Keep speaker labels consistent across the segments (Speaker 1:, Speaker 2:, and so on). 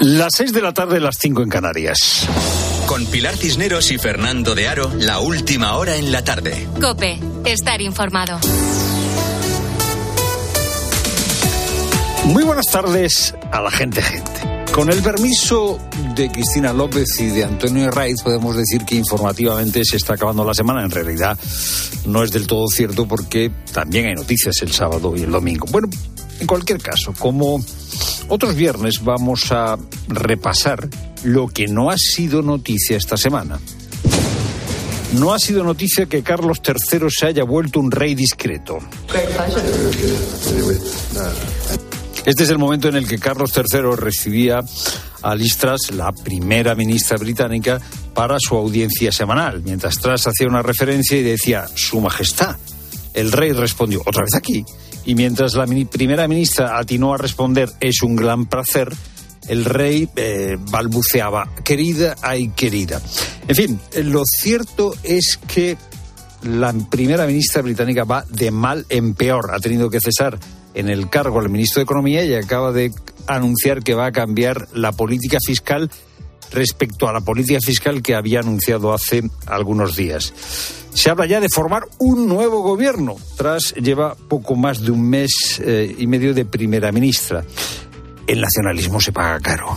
Speaker 1: Las 6 de la tarde, las 5 en Canarias.
Speaker 2: Con Pilar Cisneros y Fernando de Aro, la última hora en la tarde.
Speaker 3: COPE, estar informado.
Speaker 1: Muy buenas tardes a la gente. Con el permiso de Cristina López y de Antonio Herraiz, podemos decir que informativamente se está acabando la semana. En realidad no es del todo cierto porque también hay noticias el sábado y el domingo. Bueno, en cualquier caso, como otros viernes, vamos a repasar lo que no ha sido noticia esta semana. No ha sido noticia que Carlos III se haya vuelto un rey discreto. Este es el momento en el que Carlos III recibía a Liz Truss, la primera ministra británica, para su audiencia semanal. Mientras Truss hacía una referencia y decía, Su Majestad, el rey respondió, ¿otra vez aquí? Y mientras la primera ministra atinó a responder, es un gran placer, el rey balbuceaba, querida, ay querida. En fin, lo cierto es que la primera ministra británica va de mal en peor. Ha tenido que cesar en el cargo al ministro de Economía y acaba de anunciar que va a cambiar la política fiscal respecto a la política fiscal que había anunciado hace algunos días. Se habla ya de formar un nuevo gobierno. Truss lleva poco más de un mes y medio de primera ministra. El nacionalismo se paga caro.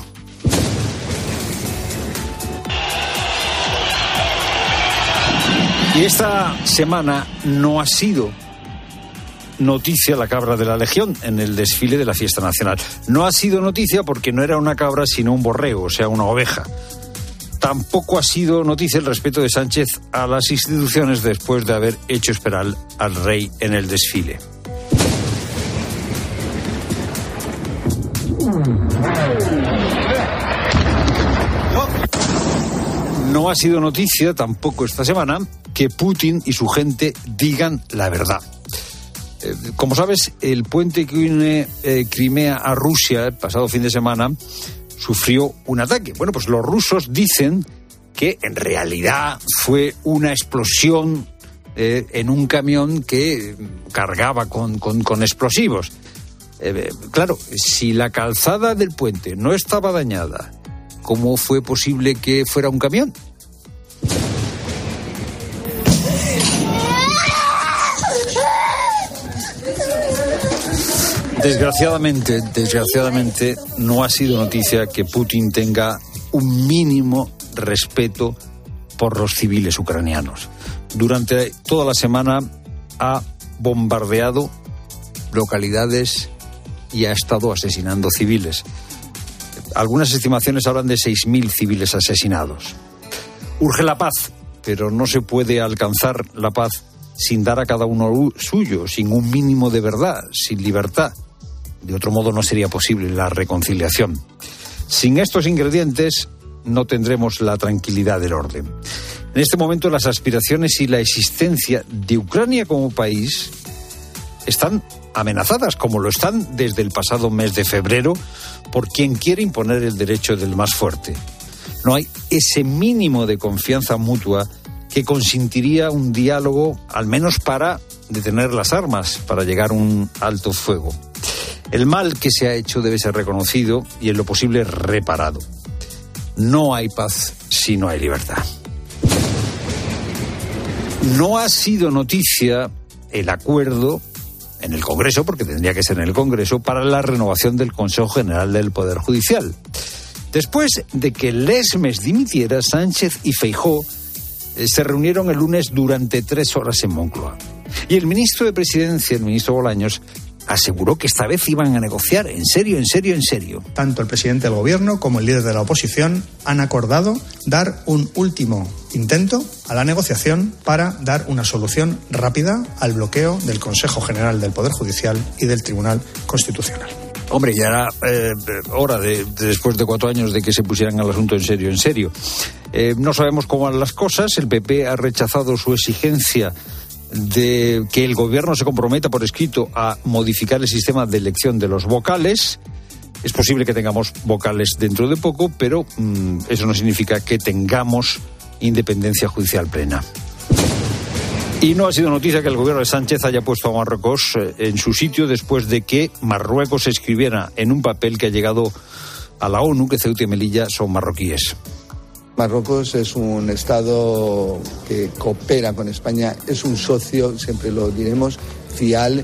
Speaker 1: Y esta semana no ha sido noticia la cabra de la Legión en el desfile de la fiesta nacional. No ha sido noticia porque no era una cabra sino un borrego, o sea, una oveja. Tampoco ha sido noticia el respeto de Sánchez a las instituciones después de haber hecho esperar al rey en el desfile. No ha sido noticia tampoco esta semana que Putin y su gente digan la verdad. Como sabes, el puente que une Crimea a Rusia el pasado fin de semana sufrió un ataque. Bueno, pues los rusos dicen que en realidad fue una explosión en un camión que cargaba con explosivos. Claro, si la calzada del puente no estaba dañada, ¿cómo fue posible que fuera un camión? Desgraciadamente, no ha sido noticia que Putin tenga un mínimo respeto por los civiles ucranianos. Durante toda la semana ha bombardeado localidades y ha estado asesinando civiles. Algunas estimaciones hablan de 6.000 civiles asesinados. Urge la paz, pero no se puede alcanzar la paz sin dar a cada uno suyo, sin un mínimo de verdad, sin libertad. De otro modo no sería posible la reconciliación. Sin estos ingredientes no tendremos la tranquilidad del orden. En este momento las aspiraciones y la existencia de Ucrania como país están amenazadas, como lo están desde el pasado mes de febrero, por quien quiere imponer el derecho del más fuerte. No hay ese mínimo de confianza mutua que consentiría un diálogo, al menos para detener las armas, para llegar a un alto fuego. El mal que se ha hecho debe ser reconocido y en lo posible reparado. No hay paz si no hay libertad. No ha sido noticia el acuerdo en el Congreso, porque tendría que ser en el Congreso, para la renovación del Consejo General del Poder Judicial. Después de que Lesmes dimitiera, Sánchez y Feijóo se reunieron el lunes durante 3 horas en Moncloa. Y el ministro de Presidencia, el ministro Bolaños, aseguró que esta vez iban a negociar en serio.
Speaker 4: Tanto el presidente del Gobierno como el líder de la oposición han acordado dar un último intento a la negociación para dar una solución rápida al bloqueo del Consejo General del Poder Judicial y del Tribunal Constitucional.
Speaker 1: Hombre, ya era hora después de 4 años de que se pusieran al asunto en serio. No sabemos cómo van las cosas. El PP ha rechazado su exigencia de que el gobierno se comprometa por escrito a modificar el sistema de elección de los vocales. Es posible que tengamos vocales dentro de poco, pero eso no significa que tengamos independencia judicial plena. Y no ha sido noticia que el gobierno de Sánchez haya puesto a Marruecos en su sitio después de que Marruecos escribiera en un papel que ha llegado a la ONU que Ceuta y Melilla son marroquíes.
Speaker 5: Marruecos es un Estado que coopera con España, es un socio, siempre lo diremos, fiel,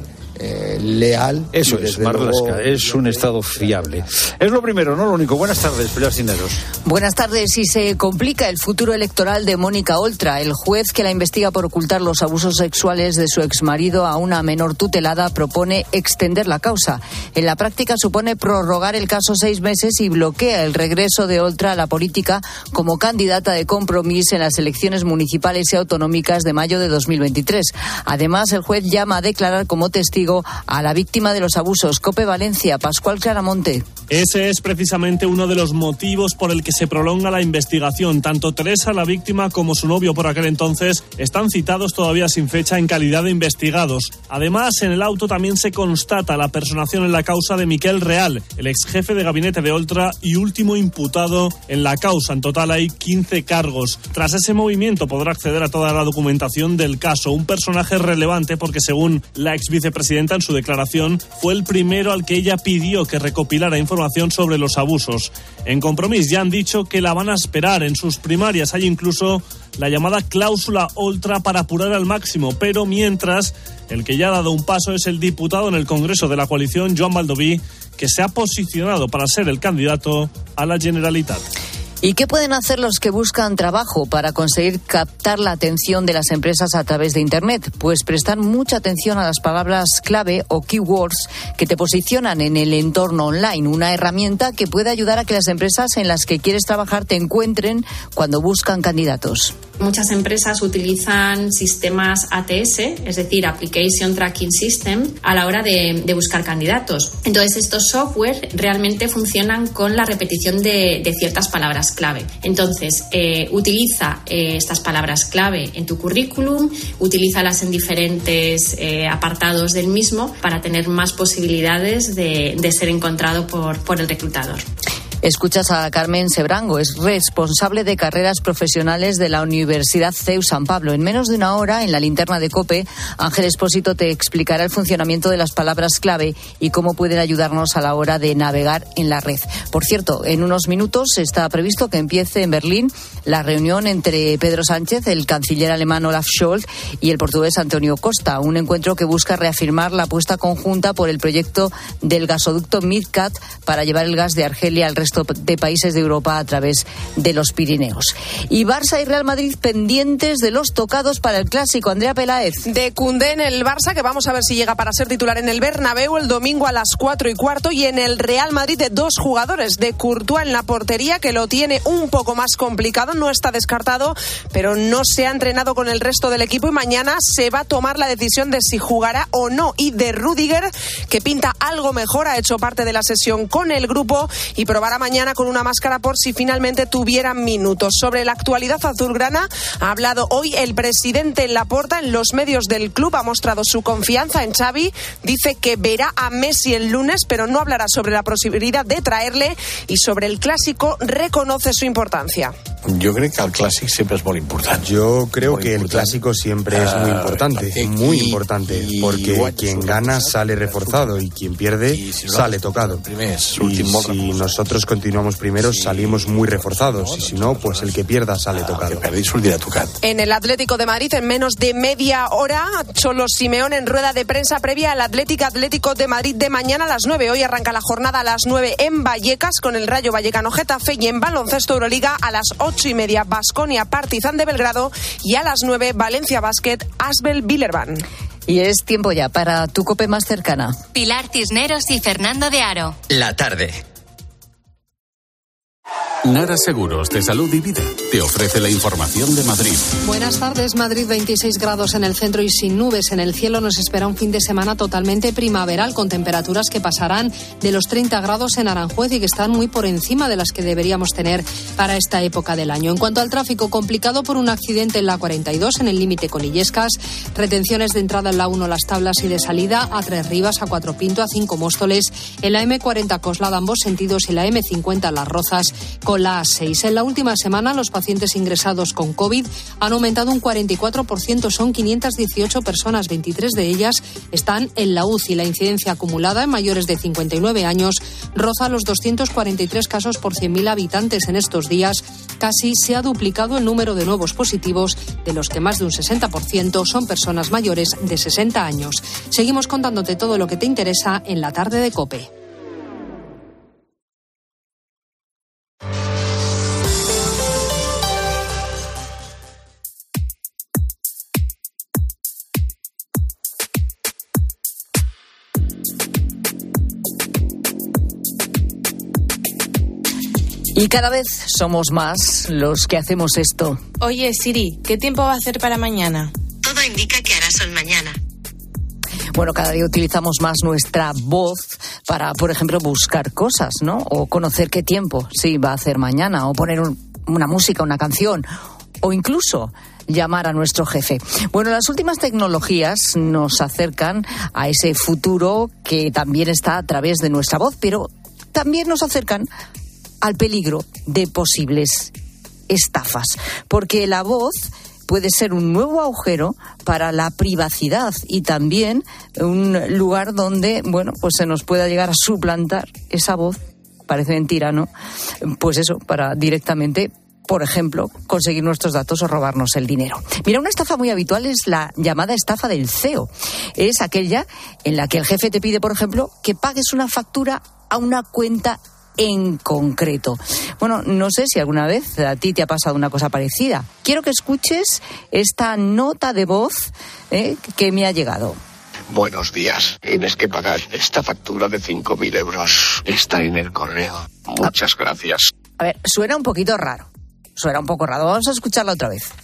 Speaker 5: leal.
Speaker 1: Eso es, Marlaska, es un Estado fiable. Es lo primero, no lo único. Buenas tardes, Pilar Cisneros.
Speaker 6: Buenas tardes. Y se complica el futuro electoral de Mónica Oltra. El juez que la investiga por ocultar los abusos sexuales de su exmarido a una menor tutelada propone extender la causa. En la práctica supone prorrogar el caso 6 meses y bloquea el regreso de Oltra a la política como candidata de Compromís en las elecciones municipales y autonómicas de mayo de 2023. Además, el juez llama a declarar como testigo a la víctima de los abusos. COPE Valencia, Pascual Claramonte.
Speaker 7: Ese es precisamente uno de los motivos por el que se prolonga la investigación. Tanto Teresa, la víctima, como su novio por aquel entonces están citados todavía sin fecha en calidad de investigados. Además, en el auto también se constata la personación en la causa de Miquel Real, el ex jefe de gabinete de Oltra y último imputado en la causa. En total hay 15 cargos. Tras ese movimiento podrá acceder a toda la documentación del caso. Un personaje relevante porque, según la ex vicepresidenta en su declaración, fue el primero al que ella pidió que recopilara información sobre los abusos. En Compromís ya han dicho que la van a esperar. En sus primarias hay incluso la llamada cláusula Oltra para apurar al máximo, pero mientras, el que ya ha dado un paso es el diputado en el Congreso de la coalición, Joan Baldoví, que se ha posicionado para ser el candidato a la Generalitat.
Speaker 6: ¿Y qué pueden hacer los que buscan trabajo para conseguir captar la atención de las empresas a través de Internet? Pues prestar mucha atención a las palabras clave o keywords que te posicionan en el entorno online, una herramienta que puede ayudar a que las empresas en las que quieres trabajar te encuentren cuando buscan candidatos.
Speaker 8: Muchas empresas utilizan sistemas ATS, es decir, Application Tracking System, a la hora de buscar candidatos. Entonces, estos software realmente funcionan con la repetición de ciertas palabras clave. Entonces, utiliza estas palabras clave en tu currículum, utilízalas en diferentes apartados del mismo para tener más posibilidades de ser encontrado por el reclutador.
Speaker 6: Escuchas a Carmen Sebrango, es responsable de carreras profesionales de la Universidad CEU San Pablo. En menos de una hora, en la linterna de COPE, Ángel Expósito te explicará el funcionamiento de las palabras clave y cómo pueden ayudarnos a la hora de navegar en la red. Por cierto, en unos minutos está previsto que empiece en Berlín la reunión entre Pedro Sánchez, el canciller alemán Olaf Scholz y el portugués António Costa, un encuentro que busca reafirmar la apuesta conjunta por el proyecto del gasoducto MidCat para llevar el gas de Argelia al resto de países de Europa a través de los Pirineos. Y Barça y Real Madrid pendientes de los tocados para el clásico. Andrea Peláez.
Speaker 9: De Koundé en el Barça, que vamos a ver si llega para ser titular en el Bernabéu el domingo a las 4:15, y en el Real Madrid de 2 jugadores, de Courtois en la portería, que lo tiene un poco más complicado, no está descartado, pero no se ha entrenado con el resto del equipo y mañana se va a tomar la decisión de si jugará o no, y de Rüdiger, que pinta algo mejor, ha hecho parte de la sesión con el grupo y probará mañana con una máscara por si finalmente tuvieran minutos. Sobre la actualidad azulgrana ha hablado hoy el presidente Laporta en los medios del club, ha mostrado su confianza en Xavi, dice que verá a Messi el lunes, pero no hablará sobre la posibilidad de traerle, y sobre el clásico reconoce su importancia.
Speaker 10: Jo crec que el clàssic sempre és molt important.
Speaker 11: Yo creo que el clásico siempre es muy importante, porque quien gana sale reforzado y quien pierde sale tocado. Y si nosotros continuamos primeros salimos muy reforzados, y si no, pues el que pierda sale tocado.
Speaker 9: En el Atlético de Madrid, en menos de media hora, Cholo Simeone en rueda de prensa previa al Atlético de Madrid de mañana a las 9. Hoy arranca la jornada a las 9 en Vallecas con el Rayo Vallecano Getafe, y en baloncesto Euroliga a las 8:30 Baskonia Partizan de Belgrado, y a las 9 Valencia Basket Asbel Villerban.
Speaker 6: Y es tiempo ya para tu COPE más cercana.
Speaker 3: Pilar Cisneros y Fernando de Aro.
Speaker 2: La tarde.
Speaker 12: Nara Seguros de Salud y Vida te ofrece la información de Madrid.
Speaker 13: Buenas tardes. Madrid, 26 grados en el centro y sin nubes en el cielo. Nos espera un fin de semana totalmente primaveral, con temperaturas que pasarán de los 30 grados en Aranjuez y que están muy por encima de las que deberíamos tener para esta época del año. En cuanto al tráfico, complicado por un accidente en la 42 en el límite con Illescas, retenciones de entrada en la 1 Las Tablas y de salida a 3 Rivas, a 4 Pinto, a 5 Móstoles, en la M40 Coslada ambos sentidos y la M50 Las Rozas con la A6. En la última semana los pacientes pacientes ingresados con COVID han aumentado un 44%. Son 518 personas, 23 de ellas están en la UCI. La incidencia acumulada en mayores de 59 años roza los 243 casos por 100.000 habitantes. En estos días casi se ha duplicado el número de nuevos positivos, de los que más de un 60% son personas mayores de 60 años. Seguimos contándote todo lo que te interesa en la tarde de COPE.
Speaker 6: Y cada vez somos más los que hacemos esto.
Speaker 14: Oye, Siri, ¿qué tiempo va a hacer para mañana?
Speaker 3: Todo indica que hará sol mañana.
Speaker 6: Bueno, cada día utilizamos más nuestra voz para, por ejemplo, buscar cosas, ¿no? O conocer qué tiempo sí va a hacer mañana, o poner una música, una canción, o incluso llamar a nuestro jefe. Bueno, las últimas tecnologías nos acercan a ese futuro que también está a través de nuestra voz, pero también nos acercan al peligro de posibles estafas, porque la voz puede ser un nuevo agujero para la privacidad y también un lugar donde, bueno, pues se nos pueda llegar a suplantar esa voz, parece mentira, ¿no? Pues eso, para directamente, por ejemplo, conseguir nuestros datos o robarnos el dinero. Mira, una estafa muy habitual es la llamada estafa del CEO. Es aquella en la que el jefe te pide, por ejemplo, que pagues una factura a una cuenta en concreto. Bueno, no sé si alguna vez a ti te ha pasado una cosa parecida. Quiero que escuches esta nota de voz que me ha llegado.
Speaker 15: Buenos días. Tienes que pagar esta factura de 5.000 euros. Está en el correo. Muchas gracias.
Speaker 6: A ver, suena un poquito raro. Suena un poco raro. Vamos a escucharla otra vez.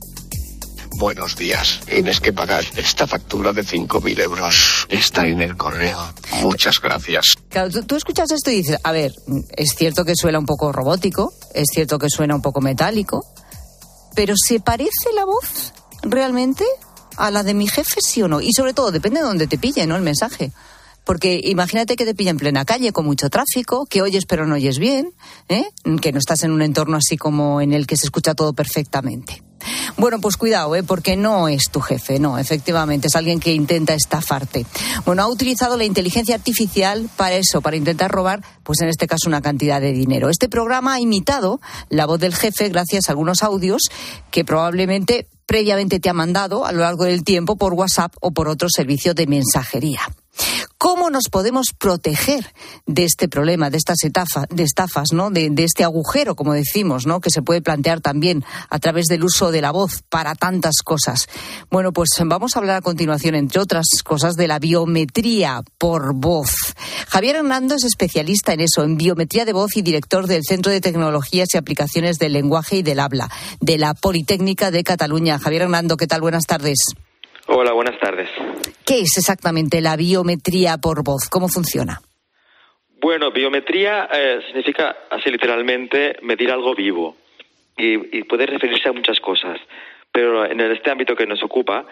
Speaker 15: Buenos días. Tienes que pagar esta factura de 5.000 euros. Está en el correo. Muchas gracias.
Speaker 6: Claro, tú escuchas esto y dices, a ver, es cierto que suena un poco robótico, es cierto que suena un poco metálico, pero ¿se parece la voz realmente a la de mi jefe, sí o no? Y sobre todo, depende de dónde te pille, ¿no?, el mensaje. Porque imagínate que te pilla en plena calle con mucho tráfico, que oyes pero no oyes bien, que no estás en un entorno así como en el que se escucha todo perfectamente. Bueno, pues cuidado, porque no es tu jefe, no, efectivamente, es alguien que intenta estafarte. Bueno, ha utilizado la inteligencia artificial para eso, para intentar robar, pues en este caso, una cantidad de dinero. Este programa ha imitado la voz del jefe gracias a algunos audios que probablemente previamente te ha mandado a lo largo del tiempo por WhatsApp o por otro servicio de mensajería. ¿Cómo nos podemos proteger de este problema, de estas estafas, ¿no? De este agujero, como decimos, ¿no?, que se puede plantear también a través del uso de la voz para tantas cosas? Bueno, pues vamos a hablar a continuación, entre otras cosas, de la biometría por voz. Javier Hernando es especialista en eso, en biometría de voz, y director del Centro de Tecnologías y Aplicaciones del Lenguaje y del Habla de la Politécnica de Cataluña. Javier Hernando, ¿qué tal? Buenas tardes.
Speaker 16: Hola, buenas tardes.
Speaker 6: ¿Qué es exactamente la biometría por voz? ¿Cómo funciona?
Speaker 16: Bueno, biometría significa, así literalmente, medir algo vivo y puede referirse a muchas cosas. Pero en este ámbito que nos ocupa,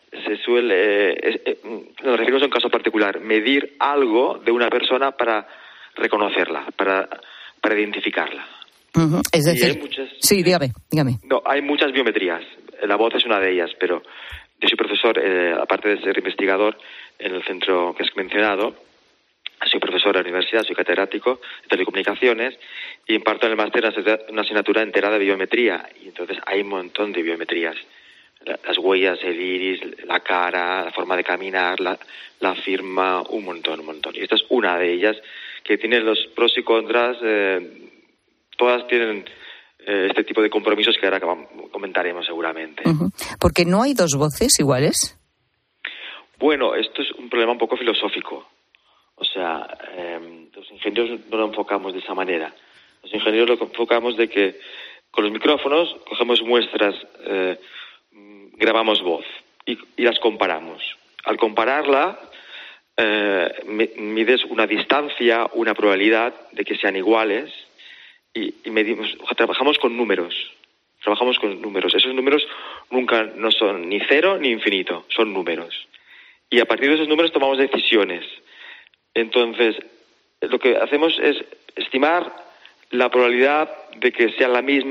Speaker 16: nos referimos a un caso particular, medir algo de una persona para reconocerla, para identificarla.
Speaker 6: Uh-huh. Es decir, sí, dígame.
Speaker 16: No, hay muchas biometrías. La voz es una de ellas, pero yo soy profesor, aparte de ser investigador en el centro que has mencionado, soy profesor de la universidad, soy catedrático de telecomunicaciones y imparto en el máster una asignatura entera de biometría. Y entonces hay un montón de biometrías. Las huellas, el iris, la cara, la forma de caminar, la firma, un montón. Y esta es una de ellas que tiene los pros y contras. Todas tienen este tipo de compromisos que ahora comentaremos seguramente. Uh-huh.
Speaker 6: ¿Porque no hay dos voces iguales?
Speaker 16: Bueno, esto es un problema un poco filosófico. O sea, los ingenieros no lo enfocamos de esa manera. Los ingenieros lo enfocamos de que con los micrófonos cogemos muestras, grabamos voz y las comparamos. Al compararla, mides una distancia, una probabilidad de que sean iguales. Y trabajamos con números. Esos números nunca no son ni cero ni infinito, son números. Y a partir de esos números tomamos decisiones. Entonces, lo que hacemos es estimar la probabilidad de que sea la misma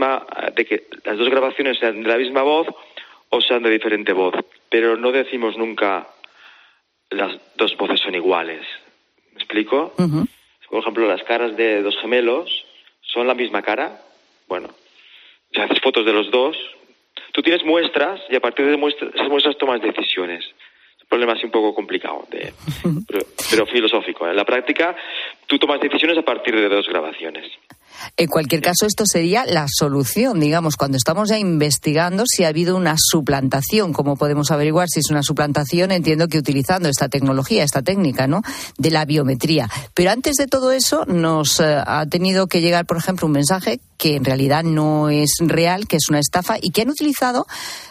Speaker 16: de que las dos grabaciones sean de la misma voz o sean de diferente voz, pero no decimos nunca las dos voces son iguales. ¿Me explico?
Speaker 6: Uh-huh.
Speaker 16: Por ejemplo, las caras de dos gemelos son la misma cara. Bueno, si haces fotos de los dos, tú tienes muestras y a partir de esas muestras tomas decisiones. Es un problema así un poco complicado, pero filosófico. En la práctica, tú tomas decisiones a partir de dos grabaciones.
Speaker 6: En cualquier caso, esto sería la solución, digamos, cuando estamos ya investigando si ha habido una suplantación. ¿Cómo podemos averiguar si es una suplantación? Entiendo que utilizando esta tecnología, esta técnica, ¿no?, de la biometría. Pero antes de todo eso, nos ha tenido que llegar, por ejemplo, un mensaje que en realidad no es real, que es una estafa, y que han utilizado,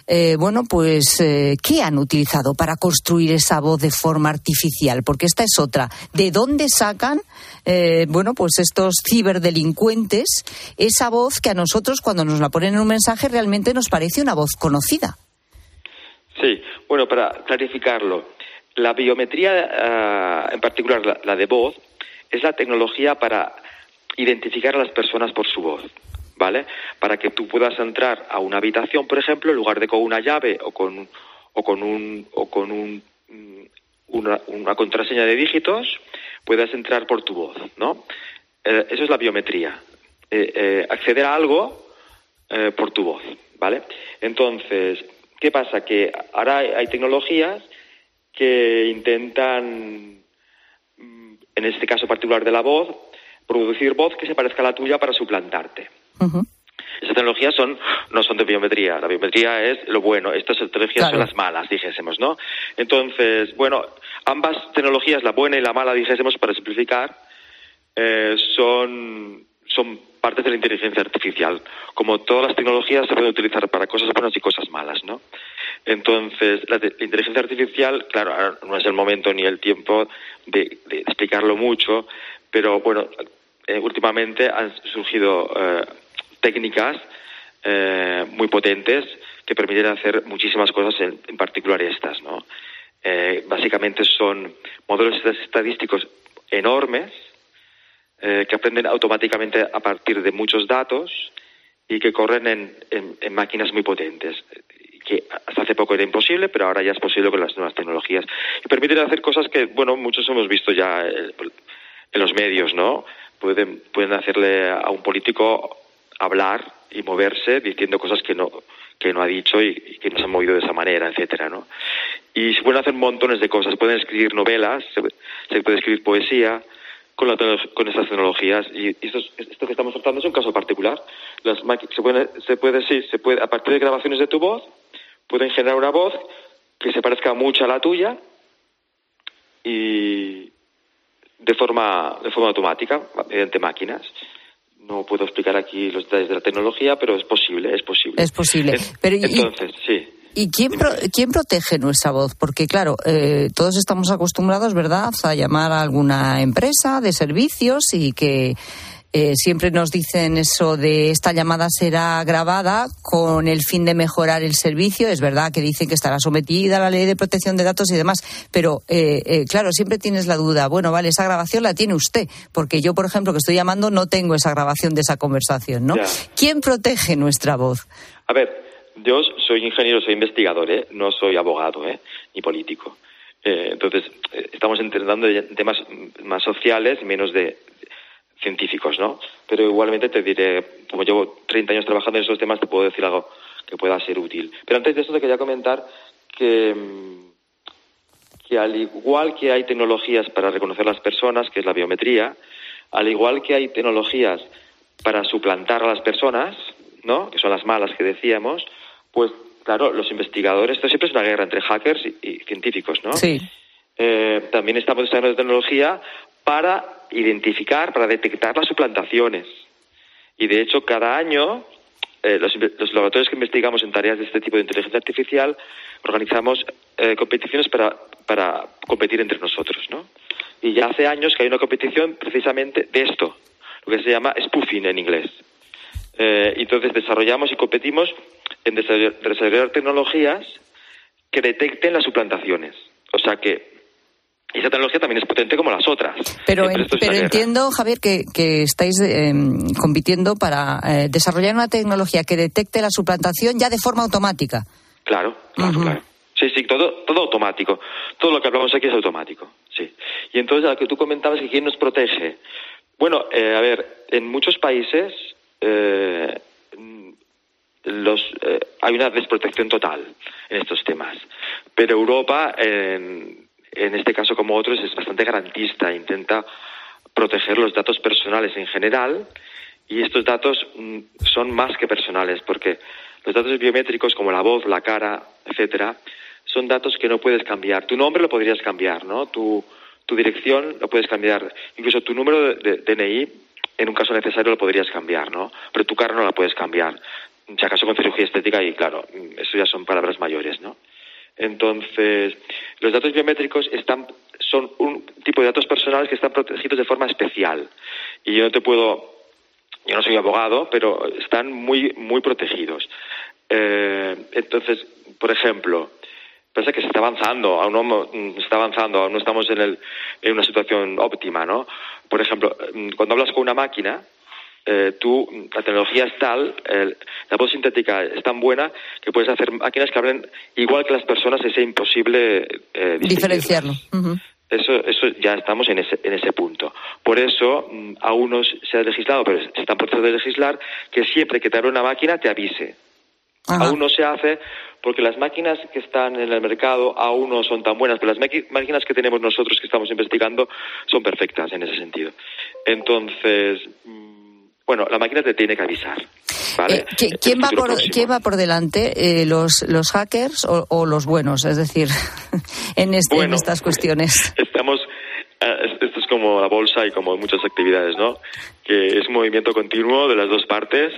Speaker 6: ¿qué han utilizado para construir esa voz de forma artificial? Porque esta es otra. ¿De dónde sacan, estos ciberdelincuentes esa voz que a nosotros, cuando nos la ponen en un mensaje, realmente nos parece una voz conocida?
Speaker 16: Sí, bueno, para clarificarlo, la biometría, en particular la de voz, es la tecnología para identificar a las personas por su voz, ¿vale? Para que tú puedas entrar a una habitación, por ejemplo, en lugar de con una llave o con una contraseña de dígitos, puedas entrar por tu voz, ¿no? Eso es la biometría. Acceder a algo por tu voz, ¿vale? Entonces, ¿qué pasa? Que ahora hay tecnologías que intentan, en este caso particular de la voz, producir voz que se parezca a la tuya para suplantarte.
Speaker 6: Uh-huh.
Speaker 16: Esas tecnologías no son de biometría. La biometría es lo bueno. Estas tecnologías son las malas, dijésemos, ¿no? Entonces, bueno, ambas tecnologías, la buena y la mala, dijésemos, para simplificar, son partes de la inteligencia artificial. Como todas las tecnologías se pueden utilizar para cosas buenas y cosas malas, ¿no? Entonces, la inteligencia artificial, claro, ahora no es el momento ni el tiempo de explicarlo mucho, pero bueno, últimamente han surgido técnicas muy potentes que permiten hacer muchísimas cosas, en particular estas, ¿no? Básicamente son modelos estadísticos enormes que aprenden automáticamente a partir de muchos datos y que corren en máquinas muy potentes, que hasta hace poco era imposible, pero ahora ya es posible con las nuevas tecnologías. Y permiten hacer cosas que, bueno, muchos hemos visto ya en los medios, ¿no? Pueden hacerle a un político hablar y moverse diciendo cosas que no ha dicho y que no se han movido de esa manera, etcétera, ¿no? Y se pueden hacer montones de cosas. Pueden escribir novelas, se puede escribir poesía con estas tecnologías. Y esto que estamos tratando es un caso particular. Se puede a partir de grabaciones de tu voz, pueden generar una voz que se parezca mucho a la tuya y de forma automática, mediante máquinas. No puedo explicar aquí los detalles de la tecnología, pero es posible. Es posible. Pero entonces, sí.
Speaker 6: ¿Y quién protege nuestra voz? Porque, claro, todos estamos acostumbrados, ¿verdad?, a llamar a alguna empresa de servicios y que siempre nos dicen eso de esta llamada será grabada con el fin de mejorar el servicio. Es verdad que dicen que estará sometida a la ley de protección de datos y demás, pero claro, siempre tienes la duda, bueno, vale, esa grabación la tiene usted, porque yo, por ejemplo, que estoy llamando, no tengo esa grabación de esa conversación, ¿no?
Speaker 16: Ya.
Speaker 6: ¿Quién protege nuestra voz?
Speaker 16: A ver, yo soy ingeniero, soy investigador, no soy abogado, ni político. Entonces, estamos entrando en temas más sociales y menos de científicos, ¿no? Pero igualmente te diré, como llevo 30 años trabajando en esos temas, te puedo decir algo que pueda ser útil. Pero antes de eso te quería comentar que al igual que hay tecnologías para reconocer las personas, que es la biometría, al igual que hay tecnologías para suplantar a las personas, ¿no?, que son las malas que decíamos, pues claro, los investigadores, esto siempre es una guerra entre hackers y científicos, ¿no?
Speaker 6: Sí.
Speaker 16: También estamos desarrollando tecnología para identificar, para detectar las suplantaciones. Y de hecho, cada año, los laboratorios que investigamos en tareas de este tipo de inteligencia artificial, organizamos competiciones para competir entre nosotros, ¿no? Y ya hace años que hay una competición precisamente de esto, lo que se llama spoofing en inglés. Entonces desarrollamos y competimos en desarrollar tecnologías que detecten las suplantaciones. O sea que Y esa tecnología también es potente como las otras.
Speaker 6: Pero entiendo, Javier, que estáis compitiendo para desarrollar una tecnología que detecte la suplantación ya de forma automática.
Speaker 16: Claro. Sí, todo automático. Todo lo que hablamos aquí es automático, sí. Y entonces, a lo que tú comentabas, que ¿quién nos protege? Bueno, en muchos países hay una desprotección total en estos temas. Pero Europa, en este caso como otros, es bastante garantista, intenta proteger los datos personales en general, y estos datos son más que personales, porque los datos biométricos como la voz, la cara, etcétera, son datos que no puedes cambiar. Tu nombre lo podrías cambiar, ¿no? Tu dirección lo puedes cambiar. Incluso tu número de DNI, en un caso necesario, lo podrías cambiar, ¿no? Pero tu cara no la puedes cambiar. Si acaso con cirugía estética, y claro, eso ya son palabras mayores, ¿no? Entonces, los datos biométricos son un tipo de datos personales que están protegidos de forma especial. Y yo no soy abogado, pero están muy, muy protegidos. Entonces, por ejemplo, pasa que se está avanzando, aún no estamos en una situación óptima, ¿no? Por ejemplo, cuando hablas con una máquina, la tecnología es tal, la voz sintética es tan buena que puedes hacer máquinas que hablen igual que las personas, y es imposible
Speaker 6: diferenciarlo. Uh-huh.
Speaker 16: Eso ya estamos en ese punto. Por eso aún no se ha legislado, pero se está en proceso de legislar, que siempre que te hable una máquina te avise. Ajá. Aún no se hace porque las máquinas que están en el mercado aún no son tan buenas, pero las máquinas que tenemos nosotros que estamos investigando son perfectas en ese sentido. Entonces, bueno, la máquina te tiene que avisar, ¿vale?
Speaker 6: ¿Quién va por delante? ¿Los hackers o los buenos? Es decir, en estas cuestiones.
Speaker 16: Esto es como la bolsa y como muchas actividades, ¿no? Que es un movimiento continuo de las dos partes.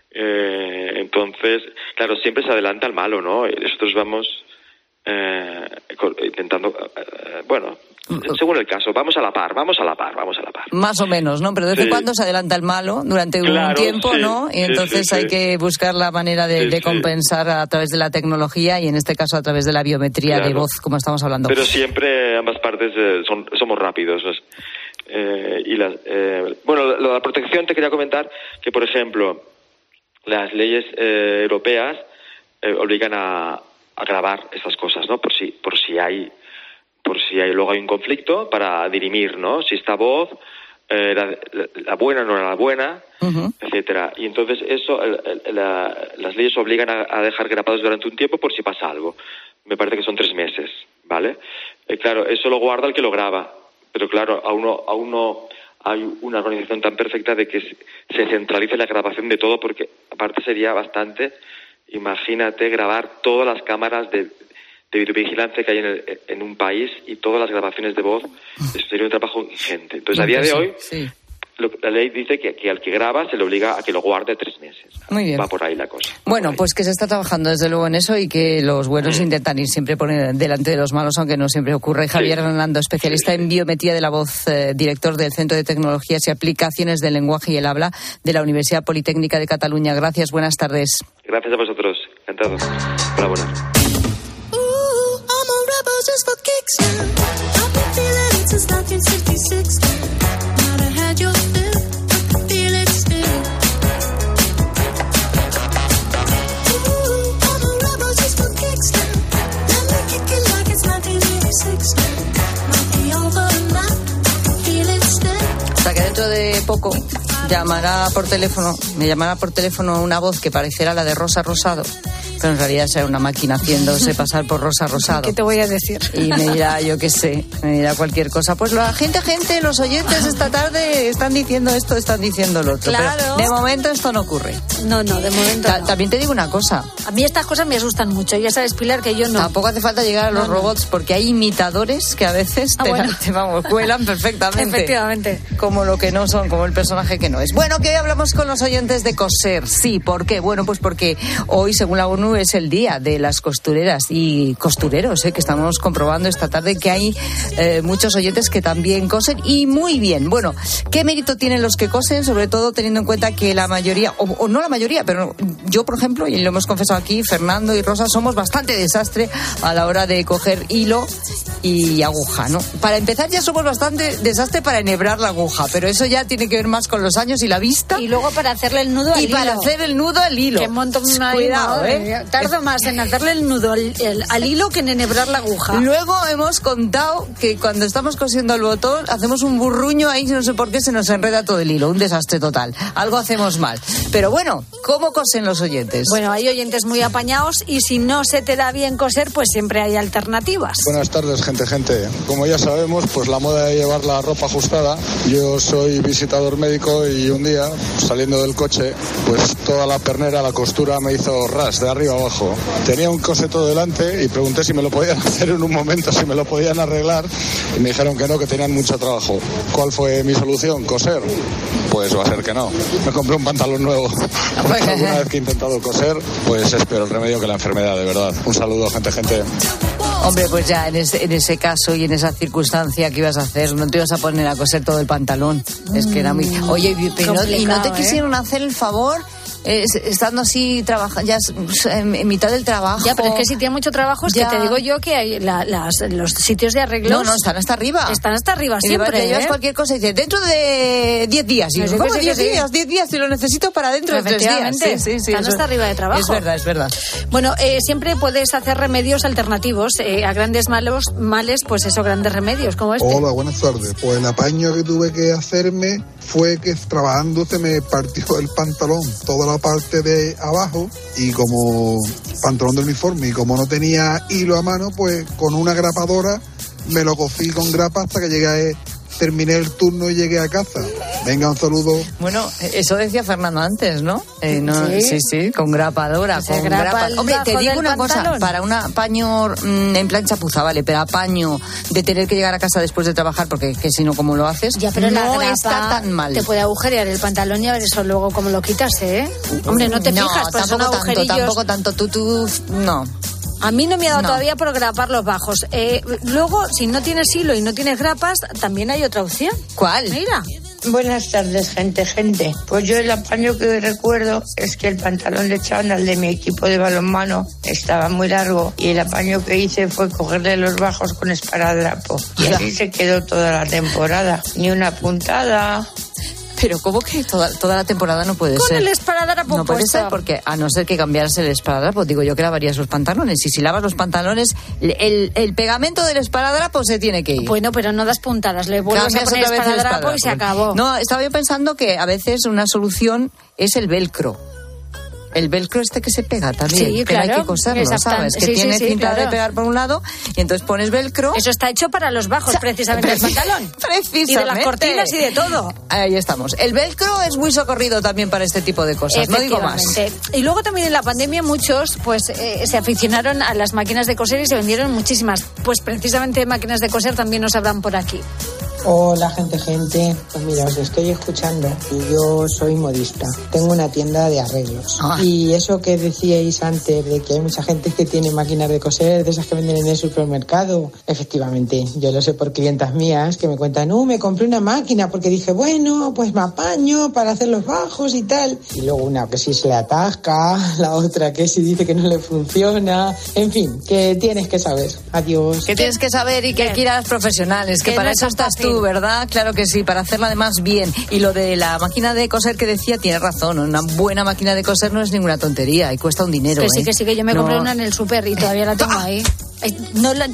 Speaker 16: Entonces, claro, siempre se adelanta al malo, ¿no? Y nosotros vamos intentando, según el caso, vamos a la par.
Speaker 6: Más o menos, ¿no? Pero de vez en cuando se adelanta el malo durante un tiempo, sí, ¿no? Y entonces hay que buscar la manera de compensar a través de la tecnología y en este caso a través de la biometría de voz, como estamos hablando.
Speaker 16: Pero siempre ambas partes somos rápidos. La protección, te quería comentar que, por ejemplo, las leyes europeas obligan a grabar estas cosas, ¿no? Por si luego hay un conflicto, para dirimir, ¿no? Si esta voz la buena o no era la buena, uh-huh, etcétera. Y entonces eso las leyes obligan a dejar grabados durante un tiempo por si pasa algo. Me parece que son 3 meses, ¿vale? Claro, eso lo guarda el que lo graba, pero claro, aún no hay una organización tan perfecta de que se centralice la grabación de todo, porque aparte sería bastante, imagínate, grabar todas las cámaras de videovigilancia que hay en un país y todas las grabaciones de voz. Eso sería un trabajo ingente. Entonces, a día de hoy, la ley dice que al que graba se le obliga a que lo guarde 3 meses.
Speaker 6: Muy bien.
Speaker 16: Va por ahí la cosa.
Speaker 6: Bueno, pues que se está trabajando desde luego en eso y que los buenos intentan ir siempre poner delante de los malos, aunque no siempre ocurre. Javier Hernando, especialista en biometría de la voz, director del Centro de Tecnologías y Aplicaciones del Lenguaje y el Habla de la Universidad Politécnica de Cataluña. Gracias, buenas tardes.
Speaker 16: Gracias a vosotros. Encantado. Colaborar.
Speaker 6: Hasta que dentro de poco me llamará por teléfono una voz que parecerá la de Rosa Rosado, pero en realidad será una máquina haciéndose pasar por Rosa Rosado.
Speaker 17: ¿Qué te voy a decir?
Speaker 6: Y me dirá, yo qué sé, me dirá cualquier cosa. Pues la gente, los oyentes esta tarde están diciendo esto, están diciendo lo otro.
Speaker 17: Claro.
Speaker 6: Pero de momento esto no ocurre.
Speaker 17: No, de momento no.
Speaker 6: También te digo una cosa.
Speaker 17: A mí estas cosas me asustan mucho. Ya sabes, Pilar, que yo no.
Speaker 6: Tampoco hace falta llegar a los robots, porque hay imitadores que a veces cuelan perfectamente.
Speaker 17: Efectivamente.
Speaker 6: Como lo que no son. como el personaje que no es. Bueno, que hoy hablamos con los oyentes de coser. Sí, ¿por qué? Bueno, pues porque hoy, según la ONU, es el día de las costureras y costureros, que estamos comprobando esta tarde que hay muchos oyentes que también cosen y muy bien. Bueno, ¿qué mérito tienen los que cosen? Sobre todo teniendo en cuenta que la mayoría, o no la mayoría, pero yo, por ejemplo, y lo hemos confesado aquí, Fernando y Rosa, somos bastante desastre a la hora de coger hilo y aguja, ¿no? Para empezar, ya somos bastante desastre para enhebrar la aguja, pero eso ya tiene que ver más con los años y la vista.
Speaker 17: Y luego para hacerle el nudo al hilo.
Speaker 6: Y para hacer el nudo al hilo.
Speaker 17: Que montón una
Speaker 6: cuidado,
Speaker 17: Tardo más en hacerle el nudo al hilo que en enhebrar la aguja.
Speaker 6: Luego hemos contado que cuando estamos cosiendo el botón hacemos un burruño ahí, no sé por qué se nos enreda todo el hilo, un desastre total. Algo hacemos mal. Pero bueno, ¿cómo cosen los oyentes?
Speaker 17: Bueno, hay oyentes muy apañados y si no se te da bien coser, pues siempre hay alternativas.
Speaker 18: Buenas tardes, gente. Como ya sabemos, pues la moda de llevar la ropa ajustada. Yo soy visitador médico y un día, saliendo del coche, pues toda la pernera, la costura me hizo ras de arriba abajo. Tenía un coseto delante y pregunté si me lo podían hacer en un momento, si me lo podían arreglar, y me dijeron que no, que tenían mucho trabajo. ¿Cuál fue mi solución? ¿Coser? Pues va a ser que no. Me compré un pantalón nuevo. Alguna vez que he intentado coser, pues es peor el remedio que la enfermedad, de verdad. Un saludo, gente.
Speaker 6: Hombre, pues ya en ese caso y en esa circunstancia, ¿qué ibas a hacer? No te ibas a poner a coser todo el pantalón. Es que era muy... Oye, pero ¿y no te quisieron hacer el favor? Estando así ya en mitad del trabajo.
Speaker 17: Ya, pero es que si tiene mucho trabajo, es ya. Que te digo yo que hay los sitios de arreglos.
Speaker 6: No, están hasta arriba.
Speaker 17: Están hasta arriba siempre.
Speaker 6: Te llevas cualquier cosa y dices, dentro de 10 días. Y ¿cómo 10 días? 10 días, si lo necesito para dentro de 3 días.
Speaker 17: Sí, están hasta arriba de trabajo.
Speaker 6: Es verdad.
Speaker 17: Bueno, siempre puedes hacer remedios alternativos. A grandes males, pues eso, grandes remedios, como este.
Speaker 19: Hola, buenas tardes. Pues el apaño que tuve que hacerme fue que trabajando se me partió el pantalón, toda la parte de abajo, y como pantalón de uniforme, y como no tenía hilo a mano, pues con una grapadora me lo cosí con grapa hasta que terminé el turno y llegué a casa. Venga, un saludo.
Speaker 6: Bueno, eso decía Fernando antes, ¿no? Sí, con grapadora, con grapa. Hombre, te digo una cosa, para un apaño en plan chapuza, vale, pero apaño de tener que llegar a casa después de trabajar, porque que si no, ¿cómo lo haces?
Speaker 17: Ya, pero
Speaker 6: no está tan mal.
Speaker 17: Te puede agujerear el pantalón y a ver eso luego cómo lo quitas, Hombre, no te fijas, pues son agujerillos.
Speaker 6: Tampoco tanto, tú, no.
Speaker 17: A mí no me ha dado todavía por grapar los bajos. Luego, si no tienes hilo y no tienes grapas, también hay otra opción.
Speaker 6: ¿Cuál?
Speaker 17: Mira.
Speaker 20: Buenas tardes, gente. Pues yo el apaño que recuerdo es que el pantalón de chándal de mi equipo de balonmano estaba muy largo y el apaño que hice fue cogerle los bajos con esparadrapo. Y así se quedó toda la temporada. Ni una puntada.
Speaker 6: Pero ¿cómo que toda la temporada no puede ser?
Speaker 17: Con el esparadrapo
Speaker 6: no puede ser, porque a no ser que cambiaras el esparadrapo, digo yo que lavarías los pantalones. Y si lavas los pantalones, el pegamento del esparadrapo se tiene que ir.
Speaker 17: Bueno, pero no das puntadas, le vuelves a poner esparadrapo y se acabó.
Speaker 6: No, estaba yo pensando que a veces una solución es el velcro. El velcro que se pega también,
Speaker 17: sí,
Speaker 6: pero
Speaker 17: claro,
Speaker 6: hay que coserlo, ¿sabes? Que tiene cinta de pegar por un lado y entonces pones velcro.
Speaker 17: Eso está hecho para los bajos, precisamente del pantalón.
Speaker 6: Precisamente.
Speaker 17: Y de las cortinas y de todo.
Speaker 6: Ahí estamos. El velcro es muy socorrido también para este tipo de cosas, no digo más.
Speaker 17: Y luego también en la pandemia muchos pues se aficionaron a las máquinas de coser y se vendieron muchísimas. Pues precisamente máquinas de coser también nos habrán por aquí.
Speaker 21: Hola, gente. Pues mira, os estoy escuchando y yo soy modista. Tengo una tienda de arreglos. Y eso que decíais antes de que hay mucha gente que tiene máquinas de coser, de esas que venden en el supermercado, efectivamente, yo lo sé por clientas mías que me cuentan, me compré una máquina porque dije, bueno, pues me apaño para hacer los bajos y tal. Y luego una que sí se le atasca, la otra que sí dice que no le funciona. En fin, que tienes que saber. Adiós.
Speaker 6: Que tienes que saber y que hay que ir a los profesionales, que para eso estás tú. ¿Verdad? Claro que sí, para hacerla además bien. Y lo de la máquina de coser que decía, tiene razón, una buena máquina de coser no es ninguna tontería y cuesta un dinero.
Speaker 17: Que sí, que yo me compré una en el súper y todavía la tengo ahí.
Speaker 6: No. A